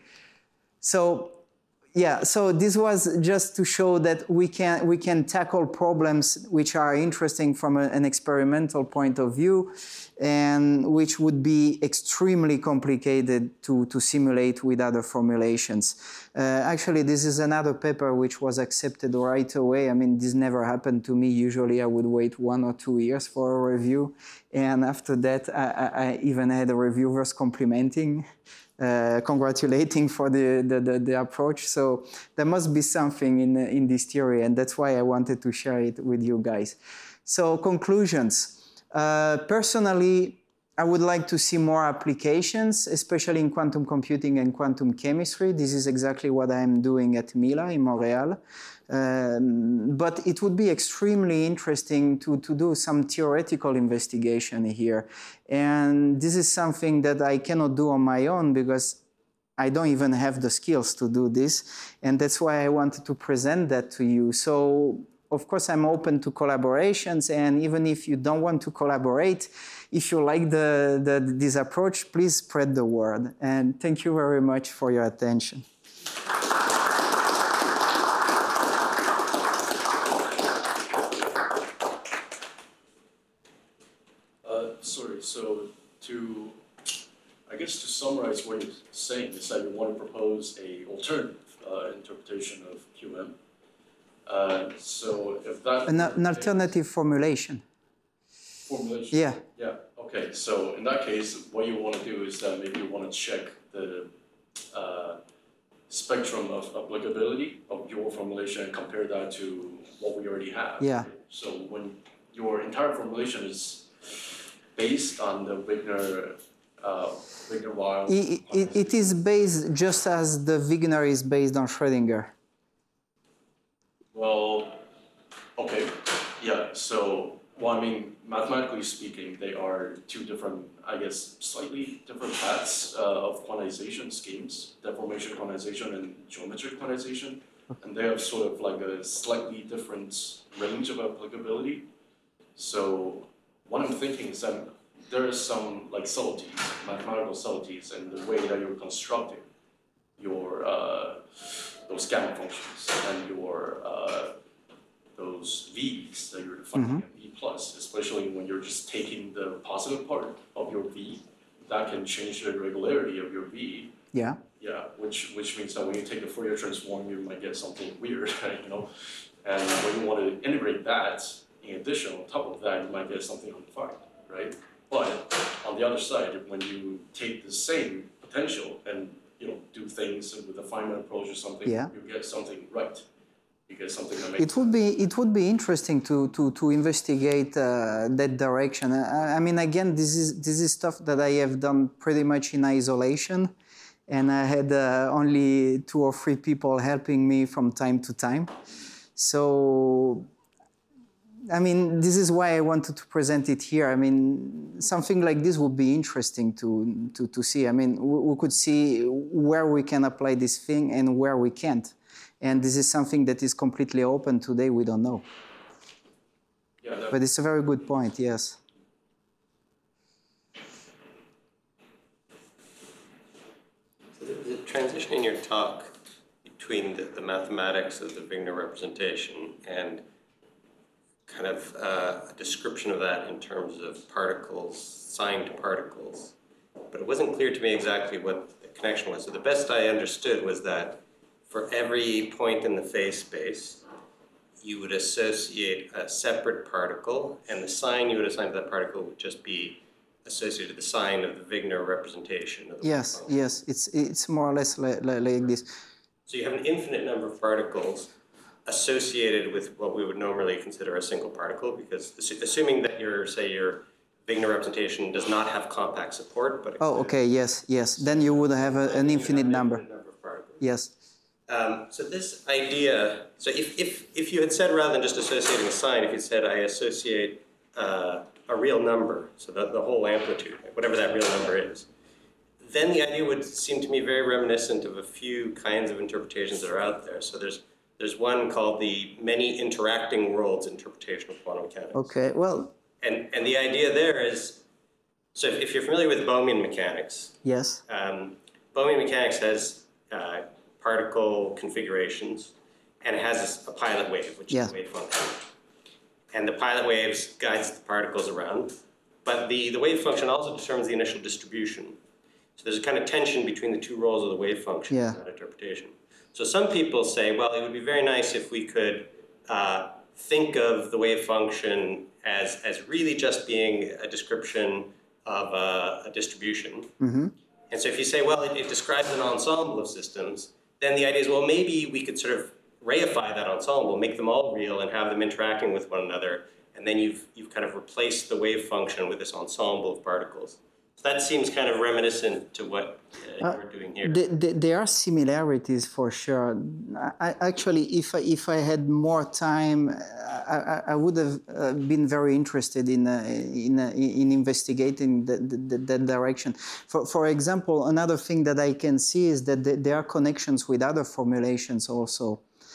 So yeah, so this was just to show that we can, we can tackle problems which are interesting from a, an experimental point of view and which would be extremely complicated to, to simulate with other formulations. Uh, actually, this is another paper which was accepted right away. I mean, this never happened to me. Usually I would wait one or two years for a review. And after that, I, I even had a reviewers complimenting Uh, congratulating for the, the, the, the approach. So there must be something in, in this theory, and that's why I wanted to share it with you guys. So conclusions. Uh, personally, I would like to see more applications, especially in quantum computing and quantum chemistry. This is exactly what I'm doing at Mila in Montreal. Um, but it would be extremely interesting to, to do some theoretical investigation here. And this is something that I cannot do on my own because I don't even have the skills to do this. And that's why I wanted to present that to you. So, of course, I'm open to collaborations. And even if you don't want to collaborate, if you like the, the, this approach, please spread the word. And thank you very much for your attention. Sorry, so to, I guess to summarize what you're saying is that you want to propose a alternative uh, interpretation of Q M. Uh, so if that... An, an alternative formulation. Formulation? Yeah. Yeah, okay. So in that case, what you want to do is that maybe you want to check the uh, spectrum of applicability of your formulation and compare that to what we already have. Yeah. So when your entire formulation is based on the Wigner, uh, Wigner-Wild. It, it, it is based just as the Wigner is based on Schrödinger. Well, okay, yeah. So, well, I mean, mathematically speaking, they are two different, I guess, slightly different paths uh, of quantization schemes: deformation quantization and geometric quantization, and they have sort of like a slightly different range of applicability. So. What I'm thinking is that there is some like subtleties, mathematical subtleties, in the way that you're constructing your uh, those gamma functions and your uh, those v's that you're defining mm-hmm. at v plus, especially when you're just taking the positive part of your v, that can change the regularity of your v. Yeah. Yeah, which which means that when you take the Fourier transform, you might get something weird, you know, and when you want to integrate that. In addition, on top of that, you might get something undefined, right? But on the other side, when you take the same potential and you know do things with a Feynman approach or something, yeah. you get something right. You get something that makes it would be it would be interesting to to to investigate uh, that direction. I, I mean, again, this is this is stuff that I have done pretty much in isolation, and I had uh, only two or three people helping me from time to time. So. I mean, this is why I wanted to present it here. I mean, something like this would be interesting to, to, to see. I mean, we, we could see where we can apply this thing and where we can't. And this is something that is completely open today. We don't know. Yeah, but it's a very good point, yes. transition in your talk between the, the mathematics of the Wigner representation and kind of uh, a description of that in terms of particles, signed particles. But it wasn't clear to me exactly what the connection was. So the best I understood was that for every point in the phase space, you would associate a separate particle, and the sign you would assign to that particle would just be associated with the sign of the Wigner representation of the Yes, function. yes, it's it's more or less li- li- like this. So you have an infinite number of particles associated with what we would normally consider a single particle, because assu- assuming that your, say, your Wigner representation does not have compact support, but Oh, okay, yes, yes. Then you would have a, an you infinite have an number. infinite number of particles. Yes. Um, so this idea, so if, if, if you had said rather than just associating a sign, if you said I associate uh, a real number, so the, the whole amplitude, whatever that real number is, then the idea would seem to me very reminiscent of a few kinds of interpretations that are out there. So there's there's one called the many interacting worlds interpretation of quantum mechanics. Okay, well, And, and the idea there is, so if, if you're familiar with Bohmian mechanics, yes. um, Bohmian mechanics has uh, particle configurations, and it has a pilot wave, which Yeah. is a wave function. And the pilot waves guides the particles around, but the, the wave function also determines the initial distribution. So there's a kind of tension between the two roles of the wave function Yeah. in that interpretation. So some people say, well, it would be very nice if we could uh, think of the wave function as, as really just being a description of a, a distribution. Mm-hmm. And so if you say, well, it, it describes an ensemble of systems, then the idea is, well, maybe we could sort of reify that ensemble, make them all real and have them interacting with one another, and then you've, you've kind of replaced the wave function with this ensemble of particles. So that seems kind of reminiscent to what uh, Uh, you're doing here. th- th- there are similarities for sure. I, actually, if I, if I had more time, I, I, I would have uh, been very interested in uh, in uh, in investigating that that that direction. For for example, another thing that I can see is that th- there are connections with other formulations also,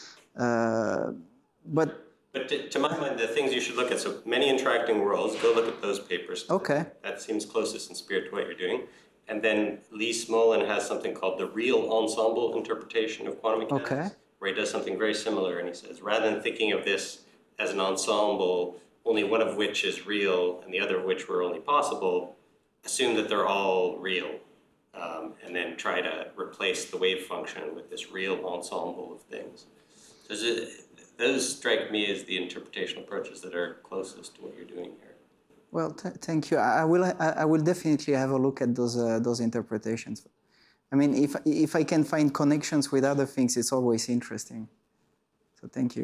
uh, but. But to, to my mind, the things you should look at, so many interacting worlds, go look at those papers. Okay. That seems closest in spirit to what you're doing. And then Lee Smolin has something called the real ensemble interpretation of quantum mechanics, Okay. where he does something very similar. And he says, rather than thinking of this as an ensemble, only one of which is real and the other of which were only possible, assume that they're all real, um, and then try to replace the wave function with this real ensemble of things. So is it, those strike me as the interpretation approaches that are closest to what you're doing here. Well, th- thank you. I I will. I, I will definitely have a look at those uh, those interpretations. I mean, if if I can find connections with other things, it's always interesting. So thank you.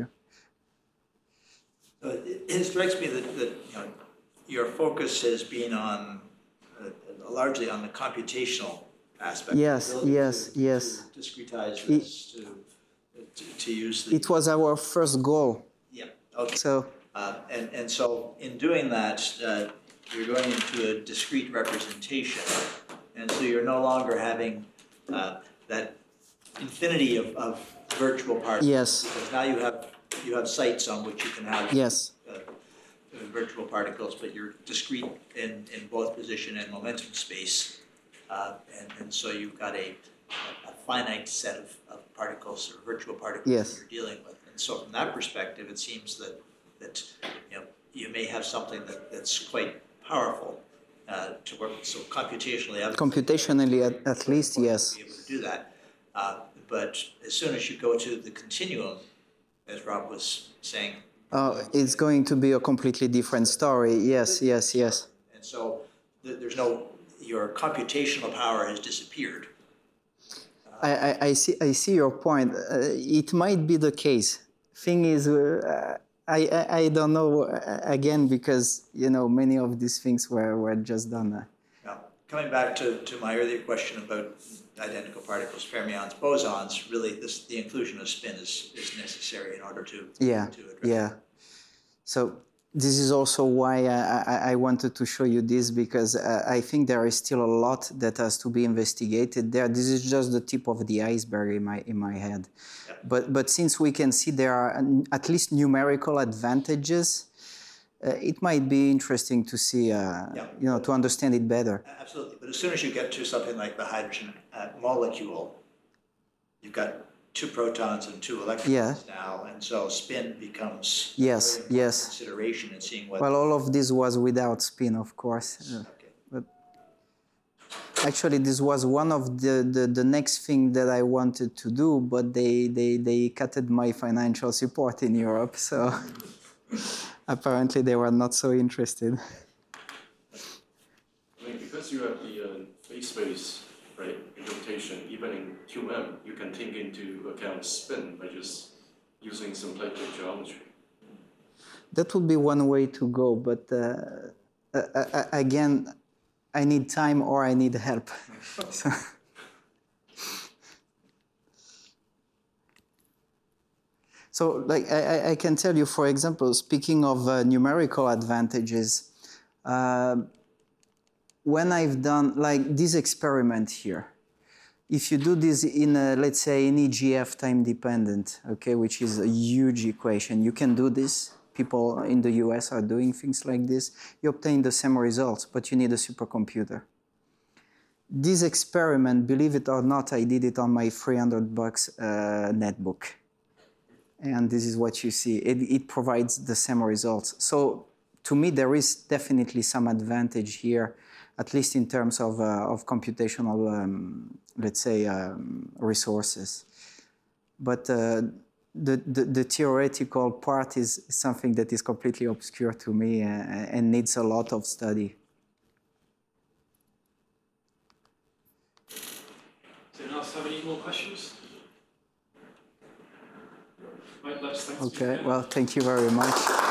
Uh, It it strikes me that, that, you know, your focus has been on, uh, largely on the computational aspect. Yes, the ability yes, to- yes. To discretize this, to, to, to use the. It was our first goal. Yeah, okay. So Uh, And, and so in doing that, uh, you're going into a discrete representation. And so you're no longer having uh, that infinity of, of virtual particles. Yes. Because now you have, you have sites on which you can have yes, uh, uh, virtual particles, but you're discrete in, in both position and momentum space. Uh, And, and so you've got a, a finite set of, of particles or virtual particles Yes. that you're dealing with. And so from that perspective, it seems that that, you know, you may have something that, that's quite powerful uh, to work with. So computationally, I would computationally at, at least, be yes. able to do that. Uh, But as soon as you go to the continuum, as Rob was saying. Oh, it's going to be a completely different story. Yes, yes, yes. And so th- there's no, your computational power has disappeared. I, I, I see. I see your point. Uh, it might be the case. Thing is, uh, I, I I don't know. uh, Again, because you know many of these things were, were just done. Uh, Now, coming back to, to my earlier question about identical particles, fermions, bosons, really this, the inclusion of spin is, is necessary in order to, yeah, to address. yeah. So this is also why I, I, I wanted to show you this, because uh, I think there is still a lot that has to be investigated there. This is just the tip of the iceberg in my in my head. Yeah. But but since we can see there are an- at least numerical advantages, uh, it might be interesting to see, uh, Yeah. you know, to understand it better. Absolutely, but as soon as you get to something like the hydrogen uh, molecule, you've got two protons and two electrons Yeah. now, and so spin becomes Yes, a very important yes. consideration in seeing what. Well, all of this was without spin, of course. Uh, Okay. but actually, this was one of the, the, the next thing that I wanted to do, but they, they, they cutted my financial support in Europe, so apparently they were not so interested. I mean, because you have the uh, phase space, right, interpretation, even in Q M, you can take into account spin by just using symplectic geometry. That would be one way to go, but uh, uh, uh, again, I need time or I need help. So, so like I, I can tell you, for example, speaking of uh, numerical advantages, uh, when I've done like this experiment here, if you do this in, a, let's say, an E G F time dependent, okay, which is a huge equation, you can do this. People in the U S are doing things like this. You obtain the same results, but you need a supercomputer. This experiment, believe it or not, I did it on my three hundred bucks uh, netbook. And this is what you see. It, it provides the same results. So to me, there is definitely some advantage here, at least in terms of, uh, of computational, um, let's say, um, resources. But uh, the, the, the theoretical part is something that is completely obscure to me uh, and needs a lot of study. Does anyone else have any more questions? Right, let's thank you. Okay, well, thank you very much.